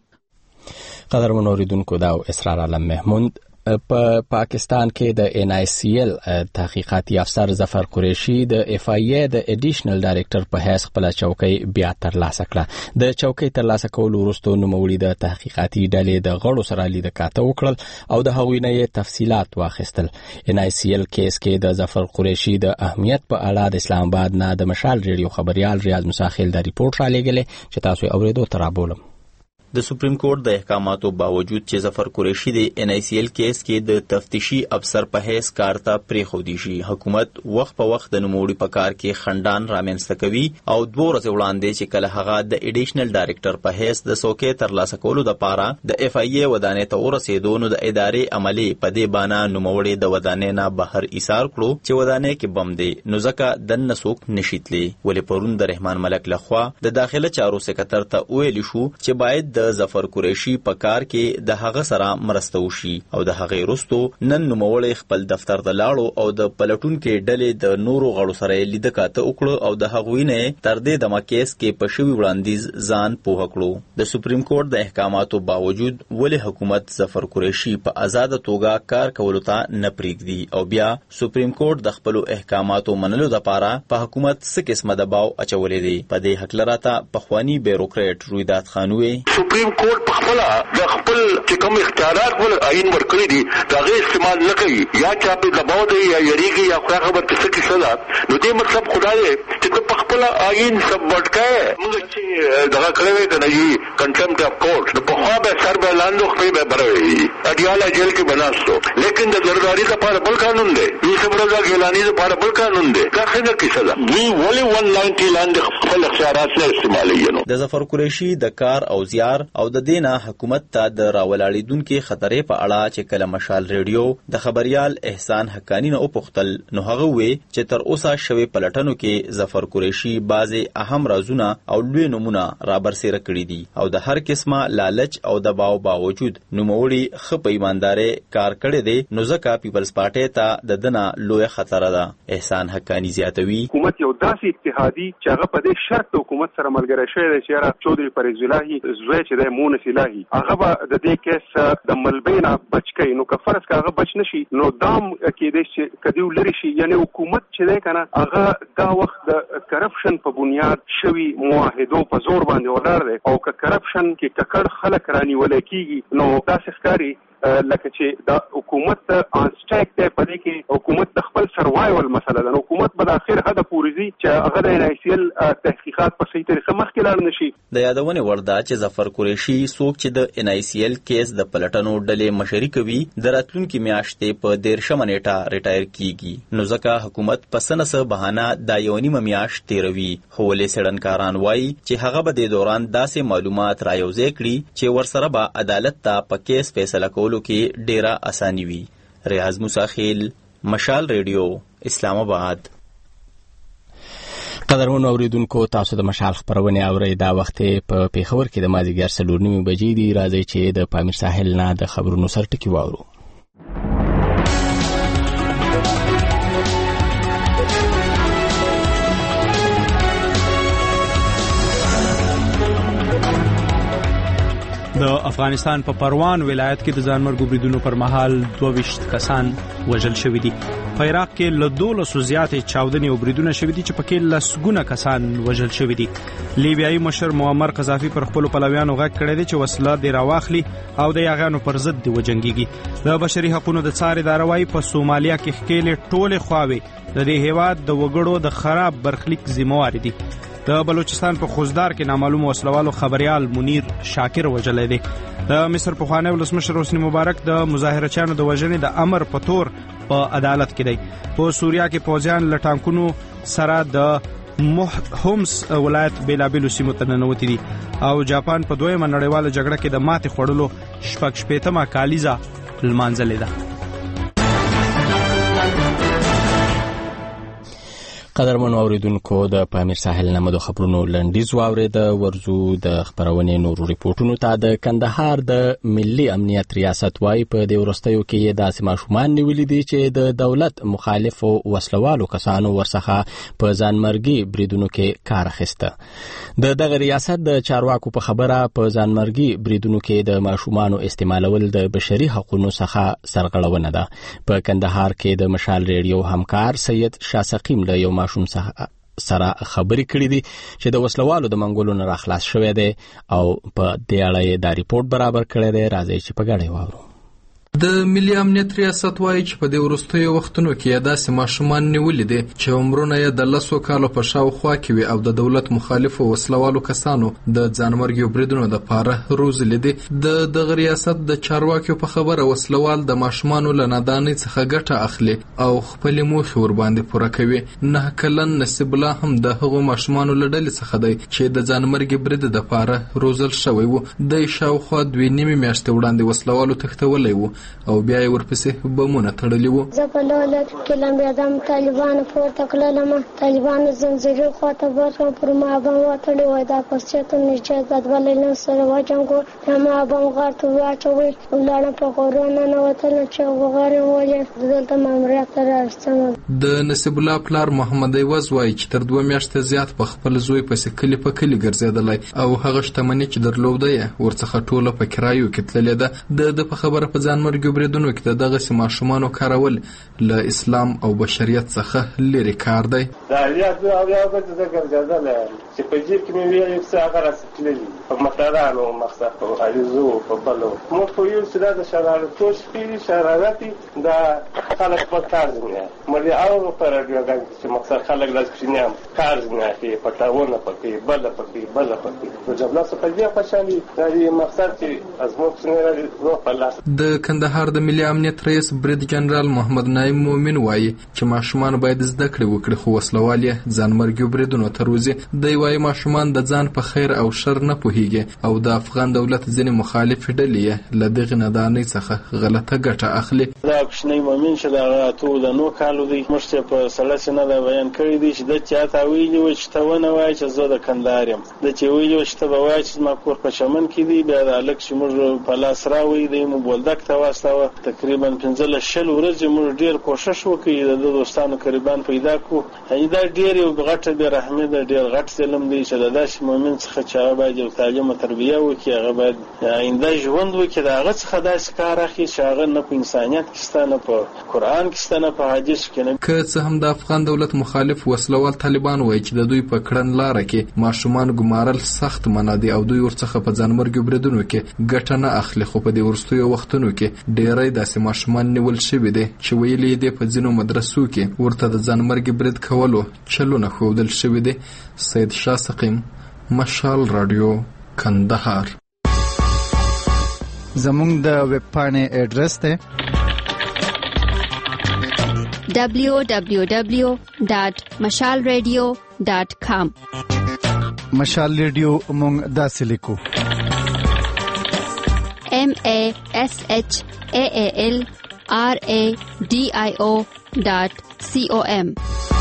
Speaker 1: قدرمنو اوریدونکو دا اسرار عالم محمود. په پاکستان کې د ان آی سی ال تحقیقاتي افسر ظفر قریشي د اف آی ای د اډیشنل ډایریکټر په حیث خپل چوکۍ بیا ترلاسه کړه. د چوکۍ ترلاسه کولو وروسته نوموړي د تحقیقاتي ډلې د غړو سره لید کاته وکړل او د هغوی نه تفصیلات واخیستل. ان آی سی ال کیس کې د ظفر قریشي د اهمیت په اړه د اسلام آباد نه د مشال ریډیو خبريال ریاض مساخیل د ریپورت را لېږلی چې تاسو اوریدو ترابولم.
Speaker 4: د سپریم کورټ د احکاماتو باوجود چې ظفر قریشي د ان آی سی ال کیس کې د تفتیشي افسر په حیث کار ته پریښودی شي، حکومت وخت په وخت د نوموړي په کار کې خنډان رامنځته کوي او دوه ورځې وړاندې چې کله هغه د اډیشنل ډایریکټر په حیث د څوکۍ ترلاسه کولو دپاره د اف آی ای ودانۍ ته ورسېدو نو د ادارې عملي په دې بانه نوموړي د ودانۍ نه بهر ایثار کړو چې ودانۍ کې بم دی نو ځکه دننه څوک نشي تللی. ولې پرون د رحمان ملک لخوا د داخله چارو سکرټر ته ویل شو چې باید د ظفر قریشي په کار کې د هغه سره مرسته وشي او د هغې وروسته نن نوموړی خپل دفتر ته لاړو او د پلټونکو ډلې د نورو غړو سره یې لیده کاته وکړه او د هغوی نه تر دې دمه کیس کې په شوي وړاندیز ځان پوه کړو. د سپریم کورټ د احکاماتو باوجود ولې حکومت ظفر قریشي په آزاده توګه کار کولو ته نه پرېږدي او بیا سپریم کورټ د خپلو احکاماتو منلو دپاره په حکومت څه قسمه دباو اچولی دی؟ په دې هکله راته پخواني بیروکریټ رویداد خان وویل
Speaker 22: سپریم کورټ په خپله د خپل چې کوم اختیارات ول عین ورکړي دي د هغې استعمال نه کوي، یا چا پې دباو دی یا یریږي یا خدای خبر څه کیسه ده. نو دې مطلب خدا دی چې ته په خپله عین سبمټ کوې. موږ چې دغه کړی وی که نه یي کنټمپټ اف کورټ نو پخوا به سر به لاندو خپې به بره وي اډیاله جیل کې به ناستو، لیکن د زرداري دپاره بل قانون دی، یوسف رضا ګیلاني دپاره بل قانون دی. دا څنګه کیسه ده؟ دوی ولې ون ناینټي لاندې خپل اختیارات نه استعمالوي. نو
Speaker 4: د ظفر قریشي د کار او زیار او د دې نه حکومت ته د راولاړېدونکې خطرې په اړه چې کله مشال ریډیو د خبریال احسان حقانی نه وپوښتل نو هغه وویل چې تر اوسه شوې پلټنو کې ظفر قریشي بعضې اهم رازونه او لوی نومونه رابرسېره کړي دي او د هر قسمه لالچ او دباو باوجود نوموړي ښه په ایماندارۍ کار کړی دی نو ځکه پیپلز پارټۍ ته د ده نه لویه خطره ده. احسان حقانی زیاتوي
Speaker 5: حکومت یو داسې اتحادي چې هغه په دې شرط د حکومت سره ملګری شوی دی چې یاره چودري پرویز الهي زوی چې دی مونس الهي هغه به د دې کیس د ملبې نه بچ کوي. نو که فرض که هغه بچ نشي نو دام کېدی چې که دیو لرې شي، یعنې حکومت چې دی که نه هغه دا وخت د کرپشن په بنیاد شوي معاهدو په زور باندې ولاړ دی او که کرپشن کې ککړ خلک رانیولی کېږي نو داسې ښکاري لکه چې د حکومت ان سټیک ته پدې کې حکومت د خپل سروایول مسله ده. حکومت به د اخر حد پورې ځي چې هغه د ان آی سی ال تحقیقات په صحیح طریقه مخکې لاړ نشي.
Speaker 4: د یادونه ورده چې ظفر قریشي څوک چې د ان آی سی ال کیس د پلټنو ډلې مشري کوي د راتلونکي میاشتې په دیرشمه نیټه ریټایر کیږي، نو ځکه حکومت په څه نه څه بهانه دا یو نیمه میاشت تیروي. خو ولې څېړنکاران وایي چې هغه به د دوران داسې معلومات رايوځای کړي چې ورسره به عدالت ته په کیس فیصله کولو کې ډیره اساني وي. ریاض موساخیل، مشال ریډیو، اسلام آباد.
Speaker 1: قدرمنو اوریدونکو، تاسو د مشال خبرونه اورئ. دا وخت په پیښور کې د مازیګر څلور نیمې بجې دي. راځي چې د پامیر ساحل نه د خبرونو سرټکی واورو.
Speaker 2: د افغانستان په پروان ولایت کې د ځانمرګو بریدونو پر مهال دوه ویشت کسان وژل شوي دي. په عراق کې له دولسو زیاتې چاودنې او بریدونه شوي دي چې پکې لسګونه کسان وژل شوي دي. لیبیایي مشر معمر قذافي پر خپلو پلویانو غږ کړی دی چې وسله دې راواخلي او د یاغیانو پر ضد دې وجنګېږي. د بشري حقونو د څار اداره وایي په سومالیا کې ښکېلې ټولې خواوې د دې هېواد د وګړو د خراب برخلیک ذمهوارې دي. د بلوچستان په خوزدار کې نامعلوم وسلوالو خبريال منیر شاکر وژلی دی. د مصر پخوانی ولسمشر حسنی مبارک د مظاهرچیانو د وژنې د امر په تور په عدالت کې دی. په سوریا کې پوځیان له ټانکونو سره د هومس ولایت بیلابیلو سیمو ته ننوتي دي او جاپان په دویمه نړیواله جګړه کې د ماتې خوړلو شپږ شپېتمه کالیزه لمانځلې ده.
Speaker 1: قدرمنو اوریدونکو، د پامیر ساحل نه مو خبرونو لنډیز واورید. ورزو د خبرونې نورو ریپورتونو ته. د کندهار د ملي امنیت ریاست وايي په دې ورستیو کې داسې ماشومان نیولي دي چې د دولت مخالفو وسلوالو کسانو ورڅخه په ځانمرګي بریدونو کې کار اخیسته. د دغه ریاست د چارواکو په خبره په ځانمرګي بریدونو کې د ماشومانو استعمالول د بشري حقوقو څخه سرغړونه ده. په کندهار کې د مشال ریډیو همکار سید شاسقیم له یو ماشوم سره خبرې کړې دي چې د وسلوالو د منګولو نه راخلاص شوی دی او په دې اړه دا ریپورت برابر کړی دی. راځي چې په ګډه واورو.
Speaker 7: د ملي امنیت ریاست وایي چې په دې وروستیو وختونو کې داسې ماشومان نیولي دي چې عمرونه یې د لسو کالو په شاوخوا کې وي او د دولت مخالفو وسلوالو کسانو د ځانمرګي بریدونو دپاره روزلي دي. د دغه ریاست د چارواکیو په خبره وسلوال د ماشومانو له نادانۍ څخه ګټه اخلي او خپلې موخې ورباندې پوره کوي. نه کلن نصیب الله هم د هغو ماشومانو له ډلې څخه دی چې د ځانمرګي برید دپاره روزل شوی و. د شاوخوا دوې نیمې میاشتې وړاندې وسلوالو تښتولی و او بیا یې ورپسې بمونه تړلي وو.
Speaker 8: زه په لولت کې لمبېدم، طالبانو پورته کړلم، طالبانو زنځیرې خواته بوتلم، پر ما بم وتړی وای. دا پسچېتم نجات بدولې سره وجنګو، ما بم غار ته واچوي، ولاړم په غرونه ننوتلم چې وغارم ولې دلته ماموریت ته راستم.
Speaker 7: د نصیب الله پلار محمد ایوز وایي چې تر دوه میاشتې زیات په خپل زوی پسې کلي په کلي ګرځېدلی او هغه شتمني چې درلوده یې ورڅخه ټوله په کرایو کې تللې ده. د ده په خبره په ځانمرګي بریدونو کې د دغسې ماشومانو کارول له اسلام او بشریت څخه لرې کار دی.
Speaker 9: دا بیا بیا به زه ګرځېدلی چې په جیب کې مې ویل یو څه هغه راسې تللي په مطرانو مقصد په عریضو په بلو موږ پوهېږو چې دا د شرارتو شپې شرارتي دا خلک په کار ځینې مړي اورو په راډیوګانو کې چې مقصد خلک داسې کوچني هم کار ځینې اخلي پټاونه پکې بله پکې بله پکې نو جبله څه په دې خوشحالي دا د مقصد چې زموږ کوچنی راډیو په لاس.
Speaker 7: د کندهار د ملي امنیت رئیس برید جنرال محمد نعیم مومن وایي چې ماشومان باید زده کړې وکړي خو وسلوال یې ځانمرګي بریدونو ته روزي. دی وایي ماشومان د ځان په خیر او شر نه پوهیږي او د افغان دولت ځینې مخالفې ډلې یې له دغې نادانۍ څخه غلطه ګټه اخلي.
Speaker 9: دا کوچنی مومن چې دغه اتو د نو کالو دی موږ چې په سړه سینه دا بیان کړی دی چې د چا ته ویلي وو چې ته ونه وایه چې زه د کندهار یم، د چې ویلي وو چې ته به وایه چې زما کور په چمن کې دی. بیا د هلک چې موږ په لاس راوړي دی مو بولدک ته واستاوه. تقریبا پنځلس شل ورځې موږ ډېر کوشش وکړو د ده دوستانو قریبان پیدا کړو. دا ډېر یو غټه بې رحمي ده، ډېر غټ ظلم دی چې د داسې مؤمن څخه چې هغه باید یو تعلیم او تربیه وکړي، هغه باید آینده ژوند وکړي، د هغه څخه داسې کار اخلي چې هغه نه په انسانیت کې شته، نه په قرآن کې شته، نه په حدیث کې نه.
Speaker 7: که څه هم د افغان دولت مخالف وسلوال طالبان وایي چې د دوی په کړن لاره کې ماشومان ګمارل سخت منع دي او دوی ورڅخه په ځانمرګي بریدونو کې ګټه نه اخلي، خو په دې وروستیو وختونو کې ډیری داسې ماشومان نیول شوي دي چې ویلي دي په ځینو مدرسو کې ورته د ځانمرګي برید کولو چلونه ښودل شوي دي. سید شاه سقیم، مشال رادیو، کندهار.
Speaker 6: زمونږ د ویب پاڼې ایډرس دی
Speaker 17: دبلیو دبلیو دبلیو ډاٹ مشال ریډیو ډاٹ کام.
Speaker 6: مشال ریډیو مونږ داسې لیکو
Speaker 17: ایم اے ایس ایچ اے اے ایل آر اے ڈی آئی او ډاٹ سی او ایم.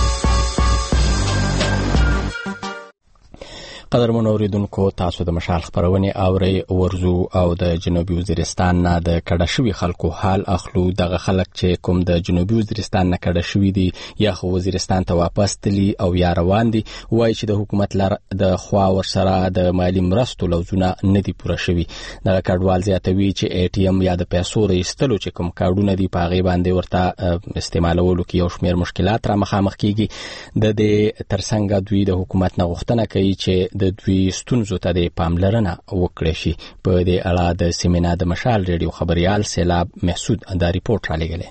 Speaker 1: قدرمنو اوریدونکو، تاسو د مشال خبرونه اورئ. ورزو او د جنوبي وزیرستان نه د کډه شوی خلکو حال اخلو. دغه خلک چې کوم د جنوبي وزیرستان نه کډه شوی دي یا خو وزیرستان ته واپس تلي او یا روان دي، وایي چې د حکومت لار د خوا ورسره د مالی مرستو لوزونه نه دي پوره شوي. دغه کډوال زیاتوي چې ای ټي ایم یا د پیسو ایستلو چې کوم کارډونه دي په هغې باندې ورته استعمالولو کې یو شمېر مشکلات را مخامخ کیږي. د دې ترڅنګ دوی د حکومت نه غوښتنه کوي چې د دوی ستونزو ته د پاملرنه وکړي شي. په دې اړه د سیمینار د مشال ریډیو خبريال سیلاب محسود دا ریپورت را لګلې.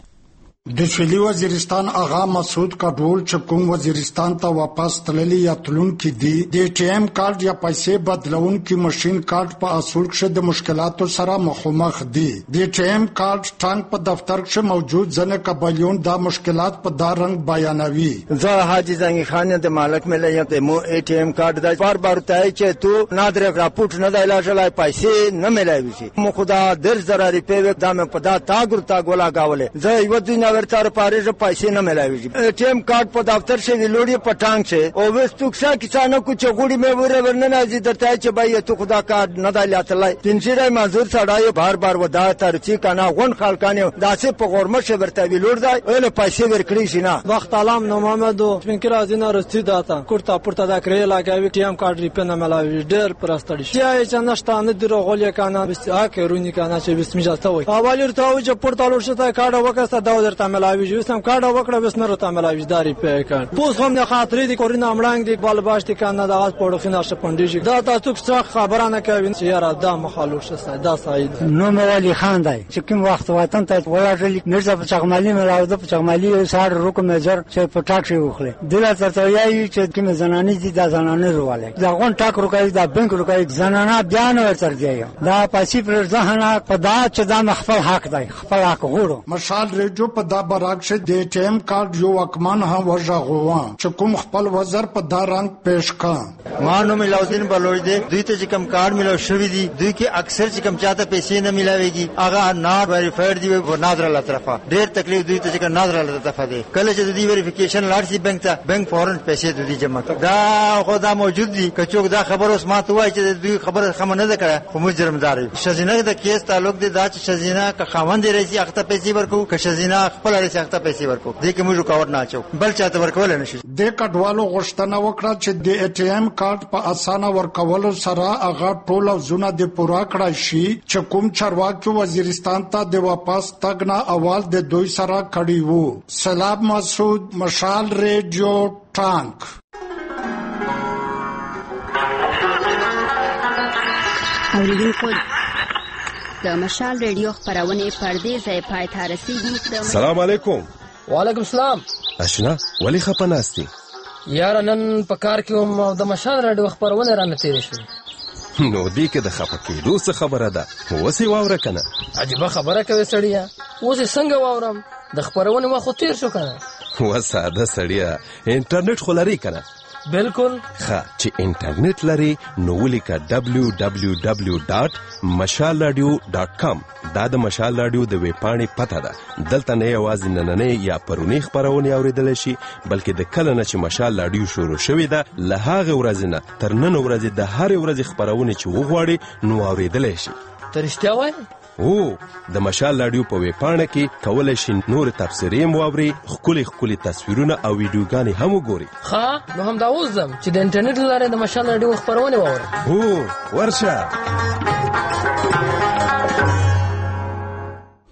Speaker 10: د سویلي وزیرستان آغا مسعود کډول چې کوم وزیرستان ته واپس تللی یا تلون کې دي، د ټي ایم کارت یا پیسې بدلون کې ماشين کارت په اصول کې د مشکلاتو سره مخامخ دي. د ټي ایم کارت ټانک په دفتر کې موجود ځنه قبلیون دا مشکلات په دا رنګ بیانوي.
Speaker 11: زه حاجی زنګ خان د مالک مې لیم ته مو ای ټي ایم کارت د بار بار تای چې تو نادر راپورټ نه د علاج لای پیسې نه ملایوي شي. مو خدا در زرا ریپې دا مې په دا تاګر تاګولا گاولې زه یو دینه ورته پارېږه پیسې نه ملاوي. ټیم کارت په دفتر شي ویلوړي پټانګ شي او وستوکسا کسانو کو چغوړي مې وره ورنه نازي درته چې بای ته خدا کارت نه دای لاتلای تنشیره منظور سړای بار بار ودا ترچی کنه غون خلکانه داسې په غورمه شي ورته ویلوړ دی اله پیسې ورکړي شي نه.
Speaker 24: وخت علام نو محمد فکر ازینه رستی داتا کوړه پورته دا کړی لاګاوي ټیم کارت ریپه نه ملاوي ډېر پرستړي شي چې نشته نه درو غولې کنه بس هکه رونی کنه چې بسم الله توي اول ورته چې پورته لورشته کارت وکړه دا ورته ملاوي جوسم کارډ وکړه بس نه رته ملاوي داري په کار پوس هم نه خاطرې دي کورینه امړنګ دي بال باشتي کنه د غاز پړو فیناش پندېږي دا تاسو څه خبره نه کوي چې یاره دا مخالف شته دا سعید
Speaker 25: نو مولي خان دی چې کوم وخت وطن ته ولاړل مرزا په چغمالي ملاوي د چغمالي سار روکو مزر چې په ټاک شي وخله دله ترته یایي چې کوم زنانه دي دا زنانه رواله دا غون ټاک روکای دا بنک روکای زنانه بیان ورتر دی دا پاسي پر ځهنه په دا چې دا خپل حق دی خپل حق غوړو.
Speaker 10: مشال ریډیو په دا براک شه د ټي ایم کارت یو وکمان ها ورژغوا چې کوم خپل وزر په دا رنگ پیش کا.
Speaker 11: مانو ملاوزین بلوړ دي دوی ته چې کوم کارت ملو شوی دي دوی کې اکثر چې کوم چاته پیسې نه ملاويږي هغه ناٹ ویریفاید دی و نادر الله طرفه ډېر تکلیف دوی ته چې نادر الله طرفه دی کله چې دوی ویریفیکیشن لاړ شي بانک ته بانک فورن پیسې دوی جمع دا خدا موجود دي کچوک دا خبر اوس ماته وای چې دوی خبر خمه نه کړه خو مجرمدار شزینه د کیس تعلق دي دا چې شزینه که خاوند رئیس اخته پیسې ورکو که شزینه خپل رئیس اخته پیسې ورکو دې کې موږ رکاوټ نه اچو بل چاته ورکول نه شي.
Speaker 10: د کډوالو غوښتنه وکړه چې د ای ټي ایم کارت په اسانه ورکول سره هغه ټول زونه د پورا کړای شي چې کوم چارواکي وزیرستان ته د واپس تګ نه اول د دوی سره کړی وو. سلام مسعود، مشال ریډیو، ټانک.
Speaker 17: اوریدونکو د مشال ریډیو خبرونه پردې ځای پای ته رسیدي.
Speaker 26: سلام علیکم.
Speaker 27: وعلیکم السلام.
Speaker 26: اشنا ولی خپناستی
Speaker 27: یار نن په کار کې هم د مشال راډیو خبرونه را نتیری شو
Speaker 26: نو دې کې د خپکېدو څه خبره ده وسې واوره کنه.
Speaker 27: عجیب خبره کوي سړیا اوس څنګه واورم د خبرونه وخت تیر شو کنه.
Speaker 26: و ساده سړیا انټرنیټ خو لري کنه.
Speaker 27: بالکل
Speaker 26: ښه چې انټرنیټ لري نو ولیکه دبلیو دبلیو دبلیو ډاٹ مشال رادیو ډاٹ کام. دا د مشال رادیو د ویب پاڼې پته ده. دلته نه یوازې نننۍ یا پرونی خبرونه اوریدل شي بلکې د کله نه چې مشال رادیو شروع شوې ده له هغه ورځې نه تر نن ورځې د هر ورځې خبرونه چې وغواړي نو اوریدل شي.
Speaker 27: ترشتیا وای
Speaker 26: او د مشال رادیو په ویب پاڼه کې کولای شي نور تفسیرې مواوري خولي خولي تصویرونه او ویډیوګانې هم وګوري.
Speaker 27: ښه نو هم دا وزم چې د انټرنیټ لاره د مشال رادیو خبرونه واورم.
Speaker 26: او ورشه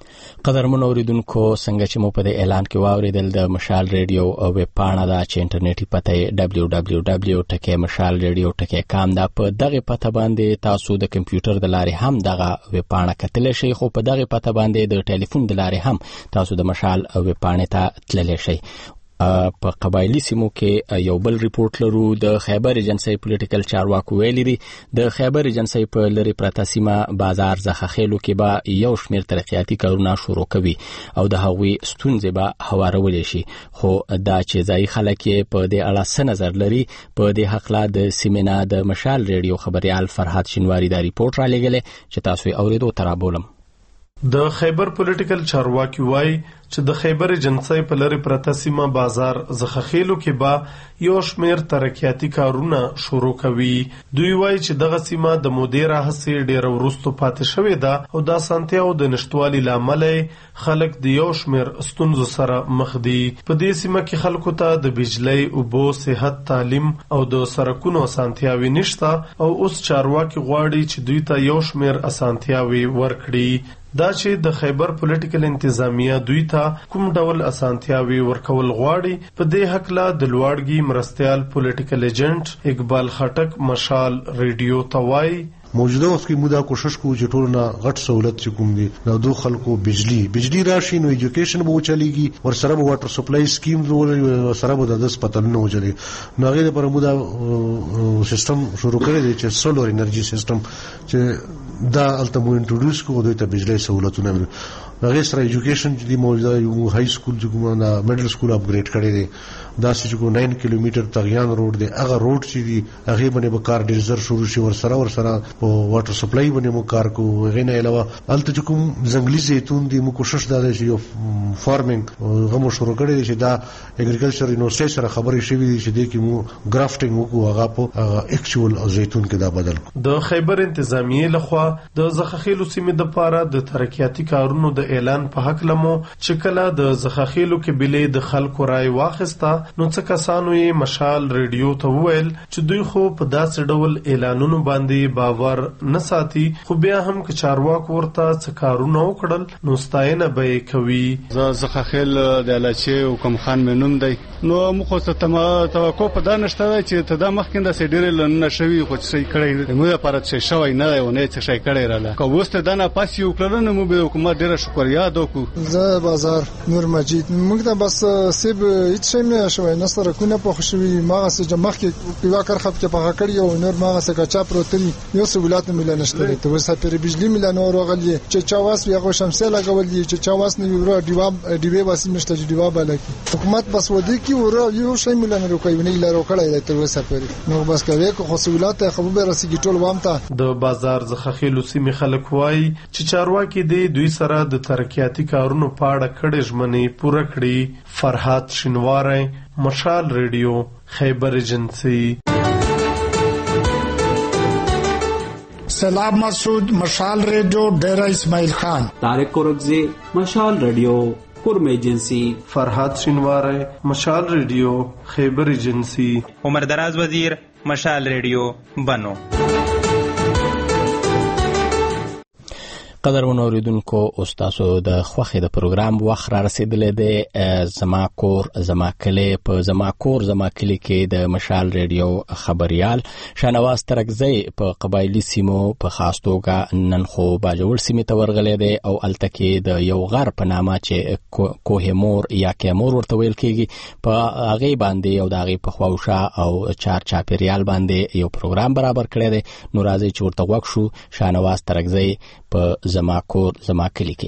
Speaker 1: قدرمن اوریدونکو څنګه چې مو په دې اعلان کې واوریدل د مشال ریډیو او ویب پاڼه دا چې انټرنیټي پته دبلیو دبلیو دبلیو ټکی مشال ریډیو ټکی کام دا په دغه پته باندې تاسو د کمپیوټر د لارې هم دغه ویب پاڼه کتلی شئ، خو په دغه پته باندې د ټلیفون د لارې هم تاسو د مشال ویب پاڼې ته تللی شئ. په قبایلی سیمو کې یو بل ریپورت لرو. د خیبر ایجنسی پولیټیکل چارواکو ویلي دي د خیبر ایجنسی په لری پرته سیمه بازار زخخېلو کې به یو شمېر ترقیاتي کارونه شروع کوي او د هغوی ستونزې به هوارول شي، خو دا چې ځایي خلک یې په دې اړه څه نظر لري، په دې هکله د سیمې نه د مشال ریډیو خبریال فرهاد شینواري دا ریپورت را لېږلی چې تاسو یې اورېدو ته رابولم.
Speaker 12: د خیبر پولیټیکل چارواکي وایي چې د خیبر ایجنسی په لری پرته سیمه بازار زخخېلو کې به یو شمېر ترقیاتي کارونه شروع کوي. دوی وایي چې دغه سیمه د مودې راهیسې ډېره وروستو پاتې شوې ده او د اسانتیاو د نشتوالي له امله خلک د یو شمېر ستونزو سره مخ دي. په دې سیمه کې خلکو ته د بجلی، اوبو، صحت، تعلیم او د سړکونو اسانتیاوې نشته او اوس چارواکي غواړي چې دوی ته یو شمېر اسانتیاوې ورکړي. دا چې د خیبر پولیټیکل انتظامیه دوی ته کوم ډول اسانتیاوي ورکول غواړي، په دې هکله د لوړګي مرستیال پولیټیکل ایجنټ اقبال خټک مشال ریډیو ته وایي
Speaker 13: موجوده وخت کې موږ دا کوشش کوو چې ټول نه غټ سہولت چې کوم دي نو دو خلکو بجلی بجلی راشي نو ایجوکیشن به چلیږي ور سره به واټر سپلای سکیم ور سره به د هسپتال نه وجلي نو هغه لپاره موږ دا سیستم شروع کړی دی چې سولر انرژي سیستم چې دا التمو انټروډوس کوو دوی ته بجلی سہولتونه مل هغه سره ایجوکیشن چې موجوده یو های سکول چې کومه دا میډل سکول اپګریډ کړی دی دا چې کو نو کیلومتر تغیان روډ دی هغه روډ چې دی هغه باندې به کار ډیر زر شروع شي ور سره ور سره په واټر سپلای باندې مو کار کوو. هغه نه علاوه الته چې کوم ځنګلي زیتون دی مو کوشش دا دی چې یو فارمینګ غو شروع کړی دی چې دا اګریکلچر یونیورسيټي سره خبرې شوې دي چې د کې مو ګرافټینګ وکړو هغه په اکچوال زیتون کې دا بدل.
Speaker 12: د خیبر انتظامیه لخوا د زخخېلو سیمې د پاره د ترقیاتي کارونو د اعلان په حق لمو چې کله د زخخېلو کې بلې د خلکو رای واخسته نو څه کسانو یې مشال ریډیو ته وویل چې دوی خو په داسې ډول اعلانونو باندې باور نه ساتي، خو بیا هم که چارواکو ورته څه کارونه وکړل نو ستاینه به یې کوي.
Speaker 14: زه زخخېل د علاچې حکم خان مې نوم دی نو موږ خو ته توقع په دا نشته دی چې ته دا مخکې داسې ډېرې لنونه شوي خو چې صحیح کړی موږ لپاره څه شوی نه دی او نه یې څه شی کړی راله که اوس ته دا ناپاس یې وکړله نو موږ به د حکومت ډېره شکریه ادا کړو.
Speaker 15: زه بازار نور مجید موږ ته بس سیب هیڅ شی نه شوی نه سرکونه پخ شوي ماغسې چې مخکې یوه کرخه پکې پخه کړي او نور ماغسې کچا پروتري یو سهولت نه میله نشته دی. ته اوس پرې بجلي میله نه راغلي چې چا واس وي هغه شمسې لګول دي چې چا واس نه وي ورا ډیوا ډیوې واسي نشته چې ډیوا بالا کی حکومت بس ودی کی ورا یو شی میله نه روکوي نه لاره کړی دی. ته اوس پرې نو بس کوي خو سهولت خو به رسیږي ټول وام ته.
Speaker 12: د بازار زخخېلو سیمې خلک وایي چې چارواکي دی دوی سره د ترقیاتي کارونو په اړه کړې ژمنې پوره کړي. فرهاد شینواری مشال ریډیو خیبر ایجنسی.
Speaker 10: سلام مسعود مشال ریڈیو ڈیرہ اسماعیل خان.
Speaker 16: طارق قرقزی مشال ریڈیو قرم ایجنسی.
Speaker 12: فرهاد شینواری مشال ریډیو خیبر ایجنسی.
Speaker 2: عمر دراز وزیر مشال ریډیو بنو.
Speaker 1: قدر ونوریدونکو اوس تاسو د خوښې د پروګرام وخت را رسیدلی دی. زما کور زما کلی په زما کور زما کلی کې د مشال ریډیو خبریال شاهنواز ترکزی په قبایلي سیمو په خاص توګه نن خو باجوړ سیمې ته ورغلی دی او هلته کې د یو غر په نامه چې کوه مور یا کیمور ورته ویل کېږي په هغې باندې او د هغې په خواوشا او چار چاپېریال باندې یو پروګرام برابر کړی دی. نو راځئ چې ورته غوږ شو. شاهنواز ترکزی په زما کور زما کلی کې.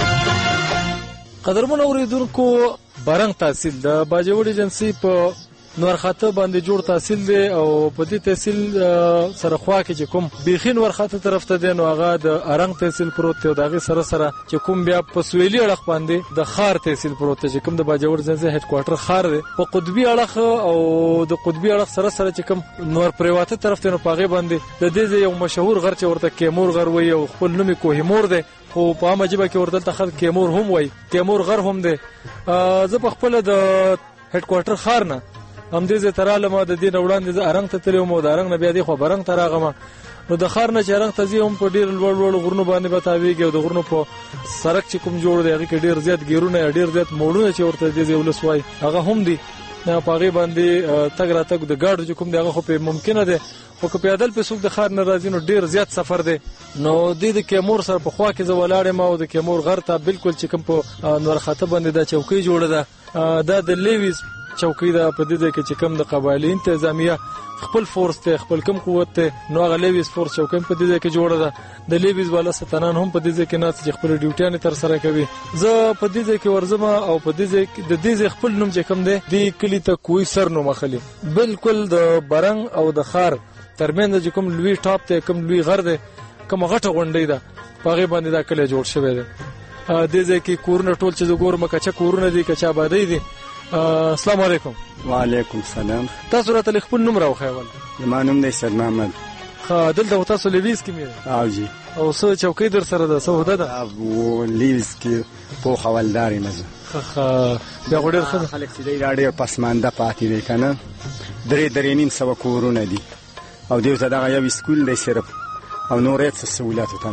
Speaker 18: قدرمن اوریدونکو برنګ تحصیل د باجوړ ایجنسی په
Speaker 24: نورخاته باندې جوړ تحصیل دی او په دې تحصیل سره خوا کې چې کوم بیخي نورخاته طرف ته دی نو هغه د ارنګ تحصیل پروت دی او دغه سره سره چې کوم بیا په سویلي اړخ باندې د خار تحصیل پروت دی چې کوم د باجوړ ځنځ هډ کوارټر خار دی په قطبي اړخ او د قطبي اړخ سره سره چې کوم نور پریواته طرف ته نو پاغه باندې د دې یو مشهور غر چې ورته کیمور غر وي او خپل نوم کوهمور دی خو په عامه ژبه کې ورته تخل کیمور هم وای کیمور غر هم دی. زه په خپل د هډ کوارټر خار نه هم دې زه تراله ما د دې وړاندې زه ارنګ ته تلم او د ارنګ نه بیا دې خو برنګ ته راغم نو د خار نه چې ارنګ ته زی هم په ډیر لوړ لوړ غرونو باندې بتاویږي او د غرونو په سرک چې کوم جوړ دی هغه کې ډیر زیات ګیرونه ډیر زیات موړونه چې ورته دې ولس وای هغه هم دی نه پاغي باندې تګ را تګ د ګاډو چې کوم دی هغه خو په ممکنه ده خو که پیادل په سوق د خار نه راځي نو ډیر زیات سفر دی نو د دې کیمور سره په خوا کې زولاړې ما او د کیمور غر ته بالکل چې کوم په نورخاته باندې د چوکۍ جوړه ده دا د لیویز چوکۍ ده په دې کې چې کوم د قبایلی انتظامیه خپل فورس ته خپل کم قوت ته نو هغه لیویز فورس چوکۍ په دې کې جوړه ده د لیویز والا ستنان هم په دې کې ناس چې خپل ډیوټیان تر سره کوي زه په دې کې ورزم او په دې د دې خپل نوم چې کوم دی د کلی ته کوی سر نو مخلي بالکل د برنګ او د خار ترمنځ چې کوم لوی ټاپ ته کوم لوی غر دی کوم غټه غونډې ده پاغه باندې دا کله جوړ شوی دی د دې کې کورونه ټول چې ګورم کچا کورونه دي کچا آبادی دي. السلام علیکم.
Speaker 3: وعلیکم السلام.
Speaker 24: تاسو راته خپل نوم راوخیول؟
Speaker 3: زما نوم دی سید محمد.
Speaker 24: ها دلته تاسو لیویز کې مې
Speaker 3: او جی
Speaker 24: او څه چوکۍ در سره ده څه وده ده
Speaker 3: او لیویز کې په حوالداري مزه
Speaker 24: خه بیا غوډر خلک
Speaker 3: خلک چې دی راډیو پسمانده پاتې دی کنه درې درې نیم سو کورونه دي او دیو ته دغه یو سکول دی صرف او نور هیڅ سہولت ته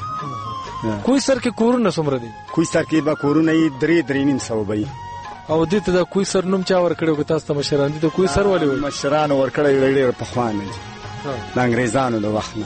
Speaker 3: نشته.
Speaker 24: کوی سر کې کورونه څومره دي؟
Speaker 3: کوی سر کې به کورونه یې درې درې نیم سو وي
Speaker 24: او دې ته د کوی سر نوم چا ورکړو که تاسو ته مشران دي ته کوی سر ولې وي؟
Speaker 3: مشران ورکړی ډېر په خوانه دي د انګریزانو د وخت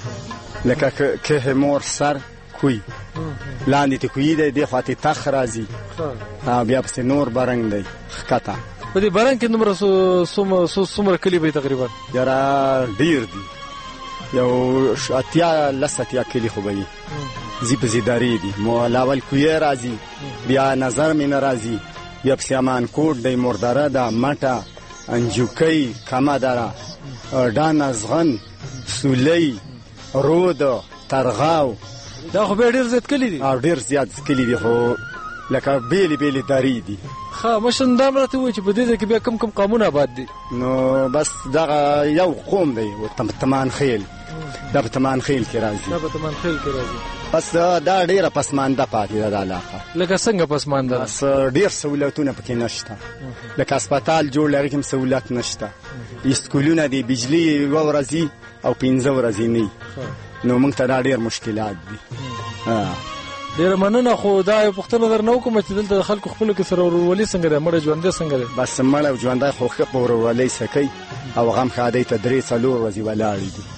Speaker 3: نه لکه که مور سر کوی لاندې ته کوی دی د خاطر تخ راځي ها بیا په نور برنګ دی خکتا
Speaker 24: په دې برنګ کې نمبر سوم سومره کلی به تقریبا
Speaker 3: یاره ډیر دی یو اتیا لساتیا کلی خو به زی په زیداری دی مو لاول کوی راځي بیا نظر مې ناراضي بیا په سامان کوټ دی مرداره دا مټه انجوکي کما دره ډان ازغن سولې رود ترغاو
Speaker 24: دا خو به ډیر زیات کلی دي
Speaker 3: او ډیر زیات کلی دي خو لکه بیلی بیلی داری دي
Speaker 24: ښه مشن دا مرته وای چې په دې کې بیا کم کم قانون آباد دي
Speaker 3: نو بس دا یو قوم دی او تمان خیل دا په تمان خیل کې راځي
Speaker 24: دا په تمان خیل کې راځي
Speaker 3: بس دا ډیره پسمانده پاتې ده د علاقه
Speaker 24: لکه څنګه پسمانده
Speaker 3: بس ډیر سہولتونه پکې نشته لکه هسپتال جوړ لري کوم سہولت نشته اسکولونه دي بجلی یو ورځي او پنځه ورځې نه نو موږ ته دا ډیر مشکلات دي ها
Speaker 24: ډیر مننه خو دا یو پښتنه در نو کوم چې دلته خلکو خپل کې سره ورولې څنګه ده مړ ژوندې څنګه ده
Speaker 3: بس مړ ژوندې خو خپل ورولې سکی او غم خادي ته درې څلور ورځې ولاړې دي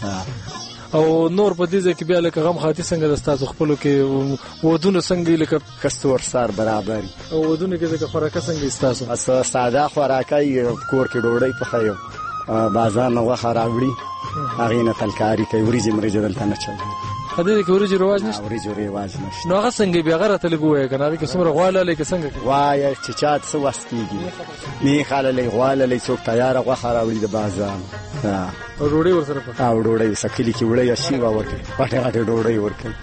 Speaker 24: او نور په دې کې بیا لکه غم خاطي څنګه د تاسو خپل کې ودونه څنګه لکه
Speaker 3: کستور سار برابر
Speaker 24: او ودونه کې څنګه خوراکه څنګه تاسو
Speaker 3: اس ساده خوراکای کور کې ډوډۍ په خایو بازار نو غوښه راوړي هغه نه تلکاری کوي وريجې مريجې دلته نه چل
Speaker 24: هدي کې وريجې رواج نشته
Speaker 3: وريجې رواج نشته
Speaker 24: نو هغه څنګه بیا غره تل ګوې کنه کې څومره غواله لکه څنګه
Speaker 3: وای چې چات څه واستيږي نه خاله لې غواله لې څوک تیار غوښه راوړي د بازار ها
Speaker 24: ډوډۍ ورسره پکا
Speaker 3: او ډوډۍ سکلی کې وړي شي وا ورکړي پټه غټه ډوډۍ ورکړي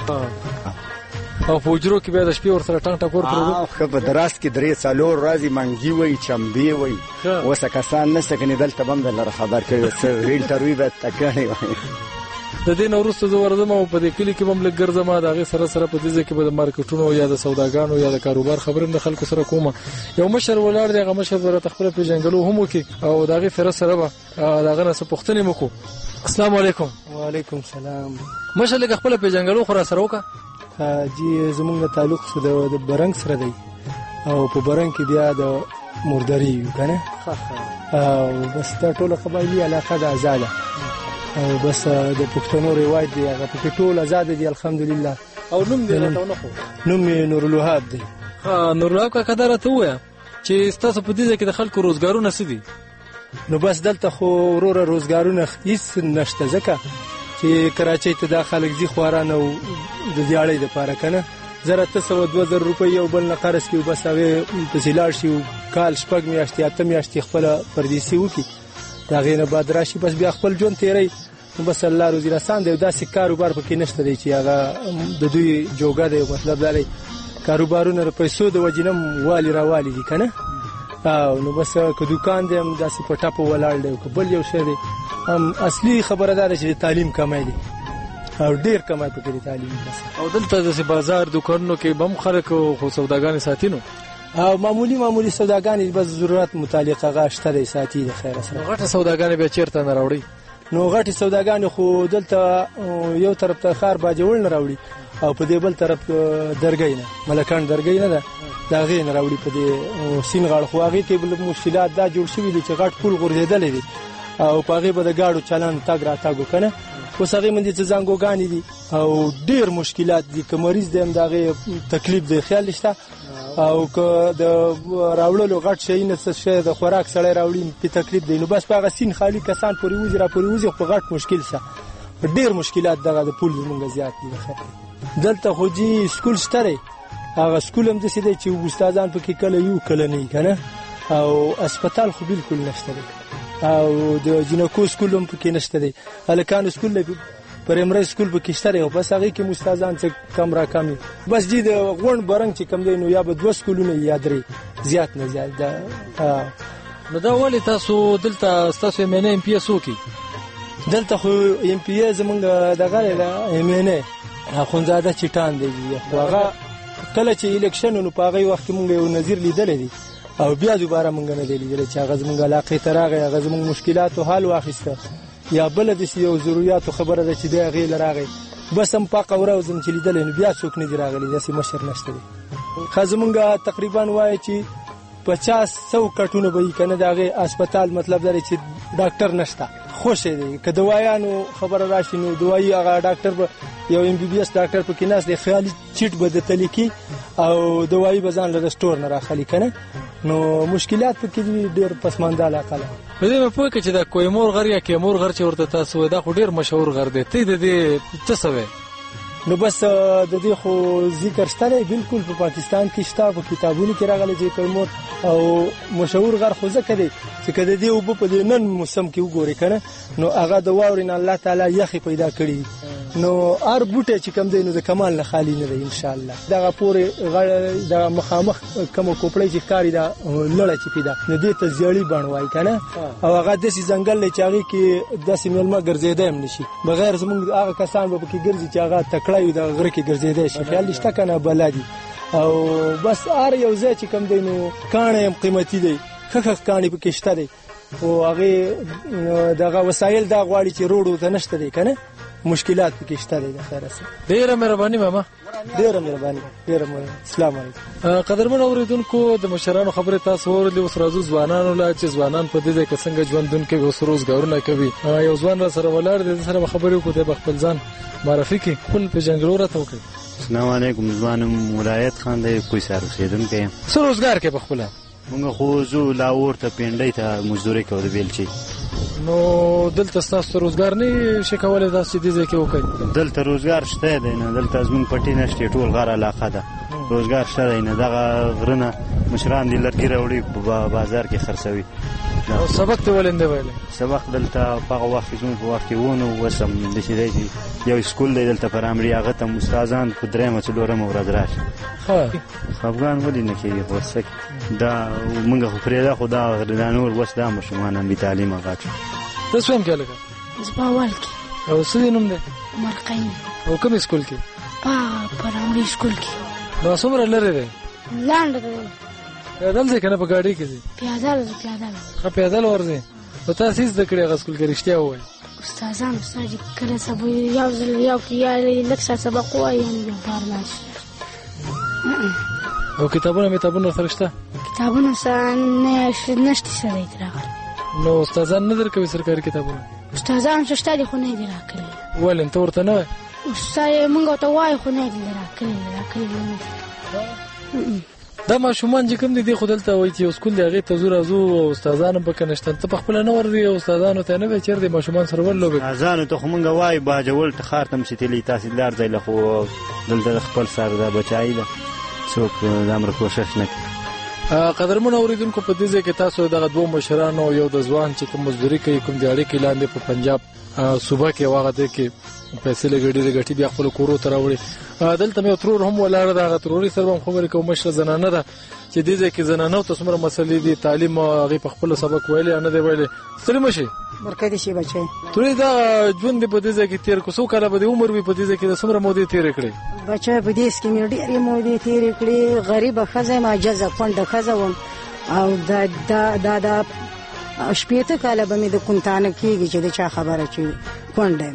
Speaker 24: او فوجرو کې به د شپې ورسره ټنګ ټکور کړو
Speaker 3: او خو په دراس کې درې څلور راځي منګي وای چمبي وای وسه کسان نشته کني دلته بم دلته خبر کوي څه ریل تروي به تکړه وای
Speaker 24: د دې نورسته زو ورزم او په دې کلی کې بم لګ ګرځم دا غي سره سره په دې کې به د مارکیټونو یا د سوداګانو یا د کاروبار خبرم د خلکو سره کومه یو مشر ولار دی هغه مشر ورته خپل پیژنګلو هم وکي او دا غي سره سره به دا غنه څه پښتنې مکو. السلام علیکم.
Speaker 18: وعلیکم السلام.
Speaker 24: مشر لګ خپل پیژنګلو خورا سره وکا
Speaker 18: جی زمونږ تعلق د برنګ سره دی او په برنګ کې بیا د مرداري کنه او بس دا ټول قبایلی علاقه د ازاله او بس د پښتنو روایت دی هغه په ټول آزاد دي الحمدلله.
Speaker 24: او نوم دې راته نه خو
Speaker 18: نوم نور الوهاب دی.
Speaker 24: ها نور الوهاب کا قدرت وای چې تاسو په دې کې د خلکو روزګارونه سدي
Speaker 18: نو بس دلته خو ورور روزګارونه هیڅ نشته ځکه چې کراچۍ ته د خلک زی خوارانه او د دیاړې د پاره کنه زر اته سوه دوه زره روپۍ یو بل نه قرض کړي بس هغې پسې لاړ شي کال شپږ میاشتې اته میاشتې خپله پردیسي وکړي د هغې نه بعد راشي بس بیا خپل ژوند تېروي نو بس الله روزي رسان دی داسې کاروبار پکې نشته دی چې هغه د دوی جوګه دی مطلب دا دی کاروبارونه د پیسو د وجې نه والي راوالي دي که نه او نو بس که دوکان دی هم داسې په ټپو ولاړ دی او که بل یو شی دی هم اصلي خبره دا ده چې د تعلیم کمی دی او ډېر کمی پکې د تعلیم
Speaker 4: او دلته داسې بازار دوکانونو کې به هم خلک خو سوداګانې ساتي نو
Speaker 18: او معمولی معمولی سوداګانې بس ضرورت متعلق هغه شته دی ساتي د خیره سره
Speaker 4: غټه سوداګانې بیا چېرته نه راوړي
Speaker 18: نو غټې سوداګانې خو دلته یو طرف ته ښار باجوړ نه راوړي او په دې بل طرف درګۍ نه ملکان درګۍ نه ده د هغې نه راوړي په دې سیند غاړه خو هغې کې بل مشکلات دا جوړ شوي دي چې غټ پل غورځېدلی دی او په هغې به د ګاډو چلن تګ راتګ و که نه اوس هغې باندې څه زنګوګانې دي او ډېر مشکلات دي که مریض دی هم د هغې تکلیف دی خیال شته او که د راوړلو غټ شی نه څه شی د خوراک سړی راوړي پې تکلیف دی نو بس په هغه سیند خالي کسان پورې وځي را پورې وځي خو په غټ مشکل شته ډېر مشکلات دغه د پول زمونږ زیات دي دلته خو جي سکول شته دی هغه سکول هم داسې دی چې استادان پکې کله یو کله نه وي که نه او اسپتال خو بلکل نشته دی او د جینکو سکول هم پکې نشته دی هلکانو سکول دی پرایمري سکول پکې شته دی بس هغې کې استادان څه کم را کم وي بس جي د غونډ برنګ چې کم دی نو یا به دوه سکولونه یا درې زیات نه زیات
Speaker 4: نو دا ولې تاسو دلته ستاسو ایم این اے ایم پي اس وکړي
Speaker 18: دلته خو ایم پي اے زمونږ دغه دی ایم این اے اخونزاده چټان دی خو هغه کله چې الیکشن نو په هغې وخت کې مونږ یو نظیر لیدلی دی او بیا دوباره مونږ نه دی لیدلی چې هغه زمونږ علاقې ته راغی هغه زمونږ مشکلاتو حل واخیسته یا بله داسې یو ضروریاتو خبره ده چې دی هغې له راغی بس هم پاقه ورځ هم چې لیدلی نو بیا څوک نه دي راغلی داسې مشر نشته دی ښه زمونږ تقریبا وایي چې پچاس سو کټونه به وي که نه د هغې اسپتال مطلب دا دی چې ډاکټر نشته خوشې دی که دوایانو خبره راشي نو دوایي هغه ډاکټر به یو ایم بي بي اس ډاکټر پکې ناست دی خیالي چیټ به درته لیکي او دوایي به ځان له سټور نه راخلي که نه نو مشکلات پکې دي ډېر پسمانده علاقه ده
Speaker 4: په دې به پوه کړه چې دا کویمور غر یا کیمور غر چې ورته تاسو وایي دا خو ډېر مشهور غر دی ته د دې څه څه وایې
Speaker 18: نو بس د دې خو ذکر شته دی بلکل په پاکستان کې شته په کتابونو کې راغلی چې کویمور او مشهور غر خو ځکه دی چې که د دې اوبه په دې نن موسم کې وګورې که نه نو هغه د واورې نه الله تعالی یخې پیدا کړي نو هر بوټی چې کوم دی نو د کمال نه خالي نه دی انشاءالله دغه پورې د مخامخ کومه کوپړۍ چې ښکاري دا لړه چې پیدا نو دې ته زیړي بڼ وایي که نه او هغه داسې ځنګل دی چې هغې کې داسې میلمه ګرځېدی هم نه شي بغیر زمونږ هغه کسان به پکې ګرځي چې هغه تکړه وي دغه غره کې ګرځېدی شي خیال دې شته که نه بلا دي او بس هر یو ځای چې کوم دی نو کاڼی هم قیمتي دی ښه ښه کاڼي پکې شته دی خو هغې دغه وسایل دا غواړي چې روډ ورته نشته دی که نه مشکلات پکې شته دی د خیره سره
Speaker 4: ډېره مهرباني ماما
Speaker 18: ډېره مهرباني ډېره السلام علیکم
Speaker 4: قدرمن اورېدونکو د مشرانو خبرې تاسو واورېدلې اوس راځو ځوانانو له چې ځوانان په دې ځای کې څنګه ژوندون کوي اوس روزګارونه کوي یو ځوان را سره ولاړ دی د سره به خبرې وکړو دی به خپل ځان معرفي کړي خپل پېژندګلو راته وکړي
Speaker 5: السلام علیکم زمانم ولایت خان دی کوهسار اوسېدونکی یم
Speaker 4: څه روزګار کوي په خپله
Speaker 5: مونږ خو ځو لاهور ته پینډۍ ته مزدوري کوو د بیلچې
Speaker 4: نو دلته ستاسو ته روزګار نه شي کولی تاسو چې دې ځای کې وکړئ
Speaker 5: دلته روزګار شته دی نه دلته زموږ پټي نشته ټول غر علاقه ده روزګار شته دی نه دغه غرونه مشران دي لرګي راوړي په بازار کې خرڅوي
Speaker 4: او سبق ته ولې نه ویلی
Speaker 5: سبق دلته په هغه وخت کې زموږ په وخت کې و نو اوس هم داسې دی چې یو سکول دی دلته پرایمري هغه ته هم استادان په درېیمه څلورمه ورځ راشي خفګان ولې نه کېږي خو څه دا مونږ خو پرېږده خو دا دا نور اوس دا ماشومان هم بې تعلیمه غټ
Speaker 4: ته څه ویم کې هلکه
Speaker 19: زه په اول کې
Speaker 4: او څه دې نوم دی
Speaker 19: مرقین
Speaker 4: او کوم سکول کې
Speaker 19: په پرایمري سکول کې
Speaker 4: نو څومره لرې دی
Speaker 19: لنډ دی
Speaker 4: پیادل ځې که نه په ګاډۍ کې ځې
Speaker 19: پیادل زه پیادل
Speaker 4: ښه پیادل ورځې نو تاسې څه زده کړې هغه سکول کې رښتیا ووایي
Speaker 19: استادان استاد کله سبا یو ځل یو کې یا لږ څه سبق ووایي یا بیا بهر لاړ شي
Speaker 4: او کتابونه متابونه ورسره شته
Speaker 19: کتابونه نشته سره دي راغلي
Speaker 4: نو استادان نه درکوي سرکاري کتابونه
Speaker 19: استادان شته دي خو نه دي راکړي
Speaker 4: ولې ته ورته نه وایې
Speaker 19: استاد موږ ته وایي خو نه دي راکړي راکړي
Speaker 4: دا ماشومان چې کوم دي د خودلته وایي چې سکول دی هغه ته زور ازو او استادانو به کنهشتن ته په خپل نه ور دي او استادانو ته نه به چیر دي ماشومان سره ولوبي
Speaker 5: ځان ته خو مونږ وای باجول ته خار تم ستلی تحصیلدار ځای له خو دلته خپل سره دا بچای دا څوک د امر کوشش نه
Speaker 4: قدرمن اوریدونکو په دې ځای کې تاسو دغه دوه مشرانو یو د ځوان چې کوم مزدوري کوي کوم دی اړیکې لاندې په پنجاب صوبه کې واغه دی کې پیسې لګړي لګټي بیا خپل کورو ته راوړي دلته مې ترور هم ولاړ دا تروري سره هم خبرې کوم مشر زنانه ده چې دې ځکه زنانو ته څومره مسلې دي تعلیم هغه په خپل سبق ویلې نه دی ویلې سلام شي
Speaker 7: ورکړی شي بچي
Speaker 4: ترې دا ژوند په دې ځکه تیر کو څو کاله به عمر په دې ځکه څومره مودې تیر کړې
Speaker 7: بچي په دې کې مې ډېرې مودې تیر کړې غریبه خزه ما جزا پنده خزه وم او دا دا دا دا شپېته کاله به مې د کونتانه کېږي چې د چا خبره چې کونډه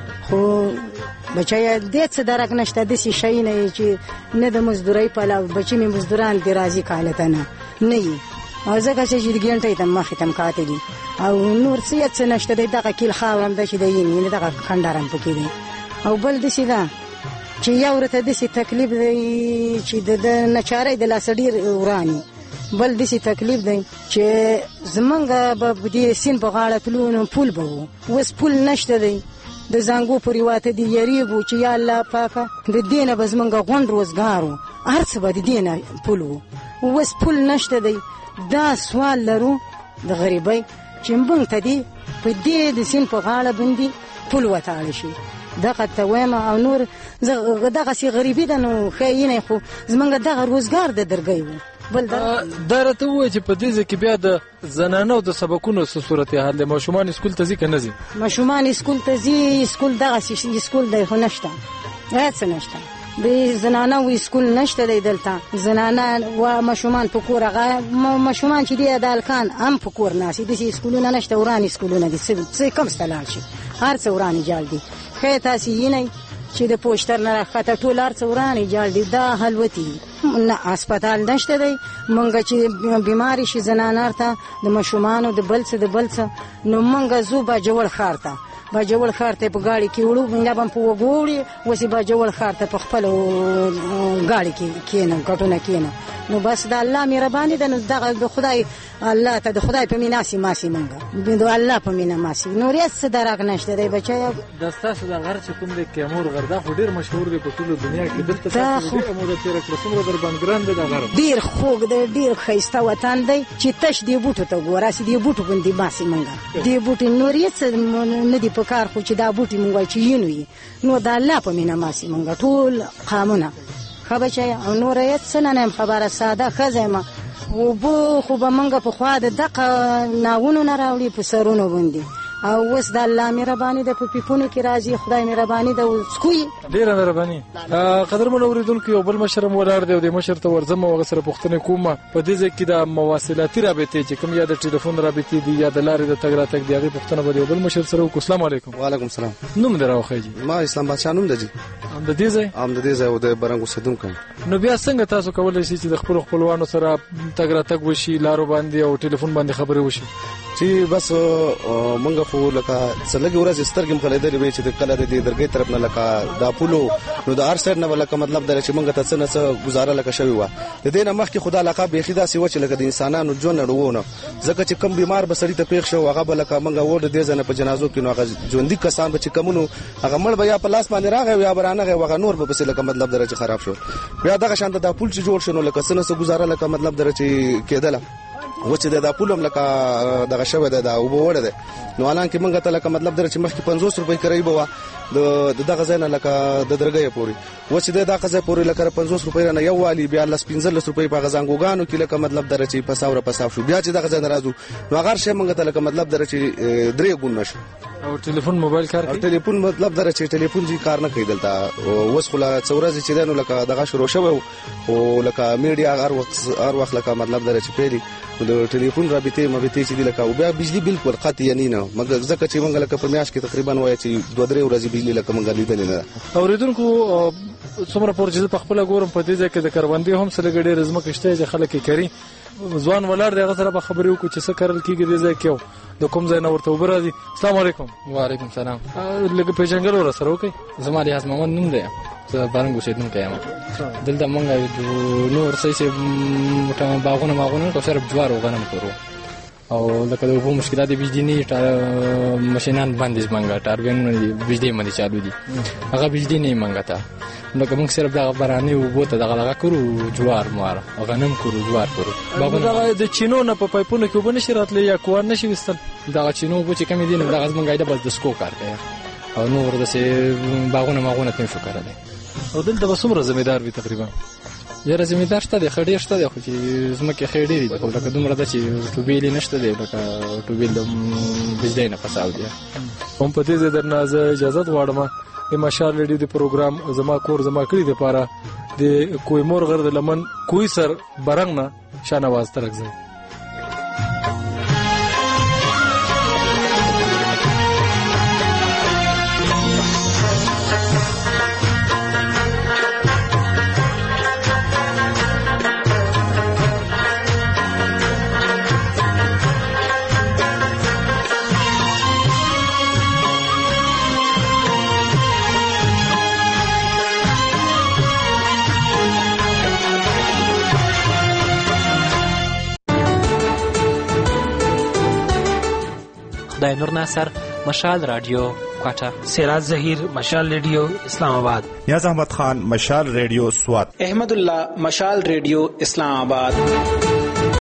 Speaker 7: خو بچای دې څه درک نشته د سې شي نه چې نه د مزدوري په لاو بچي مې مزدوران دي راضي کالته نه نه او ځکه چې د ګنټې تم مخې تم کاته دي او نور څه څه نشته دغه کیل خاورم د چې د یې نه دغه خندارم پکې دي او بل د سې دا چې یو ورته د سې تکلیف دی چې د نچارې د لاسډیر ورانی بل د سې تکلیف دی چې زمونږ به د سین په غاړه تلونو پول به وس پول نشته دی د زنګو پورې واته دی یریږو چې یا الله پاکه د دینه به زمونږ غونډ روزګارو هر څه به د دینه پول وو وس پول نشته دی دا سوال لرو د غریبۍ چې موږ ته دی په دې د سین په غاړه باندې پول وتاړی شي دغه ته وایم او نور دغه سي غریبي ده نو ښایي نه خو زمونږ دغه روزګار د درګۍ وو بل
Speaker 4: دا راته وایي چې په دې ځای کې بیا د زنانو د سبقونو څه صورت حال دی ماشومان اسکول ته ځي که نه ځي
Speaker 7: ماشومان اسکول ته ځي اسکول دغسې اسکول دی خو نشته هېڅ نشته د زنانو اسکول نشته دی دلته زنانه و ماشومان په کور هغه ماشومان چې دی د هلکان هم په کور ناست داسې اسکولونه نشته وران اسکولونه دي څه کم څه لاړ شي هر څه ورانې جال دي ښایي تاسې وینئ چې د پوسټر نه راښکته ټول هر څه ورانې جال دي دا حلوتي نه هسپتال نشته دی مونږ چې بیمارې شي زنانه ته د ماشومانو د بل څه د بل څه نو مونږ ځو باجوړ ښار ته باجوړ ښار ته په ګاډي کې وړو بیا به په وږو وړي اوس یې باجوړ ښار ته په خپلو ګاډي کې کښېنم کټونه کښېنم نو بس د الله مهرباني ده نو دغه د خدای الله ته د خدای په مینه سي ماسي مونږ د الله په مینه ماسي نور یې څه درک نشته دی بچی
Speaker 4: د ستاسو د غر چې کوم دی کیمور غر دا خو ډېر مشهور دی په ټوله دنیا کې دلته تاسو ډېره موده تېره کړه څومره در باندې ګران دی دا غر
Speaker 7: ډېر خوږ دی ډېر ښایسته وطن دی چې تش دې بوټو ته ګوره چې دې بوټو باندې ماسي مونږ دې بوټي نور یې څه نه دي په کار خو چې دا بوټي مونږ وایي چې یینو یې نو د الله په مینه ماسي مونږ ټول قامونه ښه بچی او نوره یې څه نه یم خبره ساده ښځه یم اوبه خو به مونږ پخوا د دغه ناونو نه راوړي په سرونو باندې او اوس د الله مهرباني ده په پیپونو کې راځي خدای مهرباني ده څکوي
Speaker 4: ډېره مهرباني قدرمن اورېدونکو یو بل مشر هم ولاړ دی او د مشر ته ورځم او هغه سره پوښتنې کوم په دې ځای کې د مواصلاتي رابطې چې کوم یا د ټلیفون رابطې دي یا د لارې د تګ راتګ د هغې پوښتنه به د یو بل مشر سره وکړو السلام علیکم
Speaker 8: وعلیکم السلام
Speaker 4: نوم دې راوښیي
Speaker 8: ما اسلام بادشاه نوم دی
Speaker 4: هم د دې ځای
Speaker 8: هم د دې ځای او د برنګ اوسېدونکی
Speaker 4: نو بیا څنګه تاسو کولی شئ چې د خپلو خپلوانو سره تګ راتګ وشي لارو باندې او ټلیفون باندې خبرې وشي
Speaker 8: چې بس مونږ خو لکه څه لږې ورځې سترګې م خلیدلې وې چې د کله د دې درګۍ طرف نه لکه دا پولو نو د هر سایډ نه به لکه مطلب دا چې مونږ ته څه نه څه ګزاره لکه شوې وه د دې نه مخکې خو دا علاقه بیخي داسې وه چې لکه د انسانانو ژوند نړ و نه ځکه چې کم بیمار به سړي ته پېښ شو هغه به لکه مونږ وو د دې ځای نه په جنازو کې نو هغه ژوندي کسان به چې کمونو هغه مړ به یا په لاس باندې راغی یا به رانغی هغه نور به پسې لکه مطلب دا چې خراب شو بیا دغه شانته دا پول چې جوړ شو نو لکه څه نه څه ګزاره لکه مطلب دا چې کېدله و چې دا پول هم لکه دغه شوی دی دا اوبه وړی دی نو حالانکې مونږ ته لکه مطلب دا چې مخکې پنځوس روپۍ کرایي به وه د دغه ځای نه لکه د درګیه پورې و چې دی دغه ځای پورې لکه پنځوس روپۍ رانه یو والي بیا لس پنځلس روپۍ په هغه زانګوګانو کې لکه مطلب دا چې پساو را پساو شو بیا چې دغه ځای نه راځو نو هغه هر شی مونږ ته لکه مطلب دا چې درې ګونه شو
Speaker 4: او ټلیفون موبایل کار کوي
Speaker 8: ټلیفون مطلب دا چې ټلیفون جی کار نه کوي دلته اوس خو لا څو ورځې چې دی نو لکه دغه شروع شوی او لکه میډیا هر وخت هر وخت لکه مطلب دا چې پیلي د ټلیفون رابطې مبيتې چې دی لکه او بیا بجلی بالکل قطع یعنی نه مګر ځکه چې مونږ لکه په میاشت کې تقریبا وایي چې دوه درې ورځې بجلی لکه مونږ لیدلې نه
Speaker 4: اوریدونکو څومره پور چې په خپل ګورم په دې ځای کې د کروندې هم سره ګډې رزمه کشته چې خلک یې کوي ځوان ولاړ دی هغه سره به خبرې وکړو چې څه کرل کېږي دې ځای کې د کوم ځای نه ورته اوبه راځي السلام علیکم
Speaker 9: وعلیکم سلام
Speaker 4: لږ پیژنګل ور سره وکړئ
Speaker 9: زما ریاض محمد نوم دی
Speaker 4: زه بارنګ اوسېدونکی یم. دلته مونږ نور څه چې باغونه ماغونه کو صرف جوار او غنم کرو او لکه د اوبو مشکلات بجلی نه ماشینان باندې زمونږ ټاربینونه بجلی باندې چالو دي هغه بجلی نه مونږ ته لکه مونږ صرف دغه باراني اوبو ته دغه دغه کرو جوار مار غنم کرو جوار کرو
Speaker 18: دغه د چینو نه په پایپونو کې اوبه نشي راتلی یا کوار نشي وستل
Speaker 4: دغه چینو اوبه چې کمې دي نو دغه زمونږ ایده بس د سکو کار کوي او نور داسې باغونه ماغونه ته نشو کارلی.
Speaker 18: او دلته به څومره زمیندار وي تقریبا؟
Speaker 4: یاره زمیندار شته دی ښه ډېر شته دی خو چې ځمکې ښې ډېرې دي خو لکه دومره ده چې ټوبیل یې نشته دی لکه ټوبیل د بجلی نه پساو دی.
Speaker 18: هم په دې ځای درنه زه اجازت غواړم د مشال ریډیو د پروګرام زما کور زما کړي دپاره د کوی مور غر د لمن کوی سر برنګ نه شاهنواز ترکزی.
Speaker 6: خدای نور ناصر، مشال رادیو کوټه.
Speaker 9: سراج ظهیر، مشال ریډیو اسلام آباد.
Speaker 20: نیاز احمد خان، مشال ریډیو سوات.
Speaker 21: احمد الله، مشال ریډیو اسلام آباد.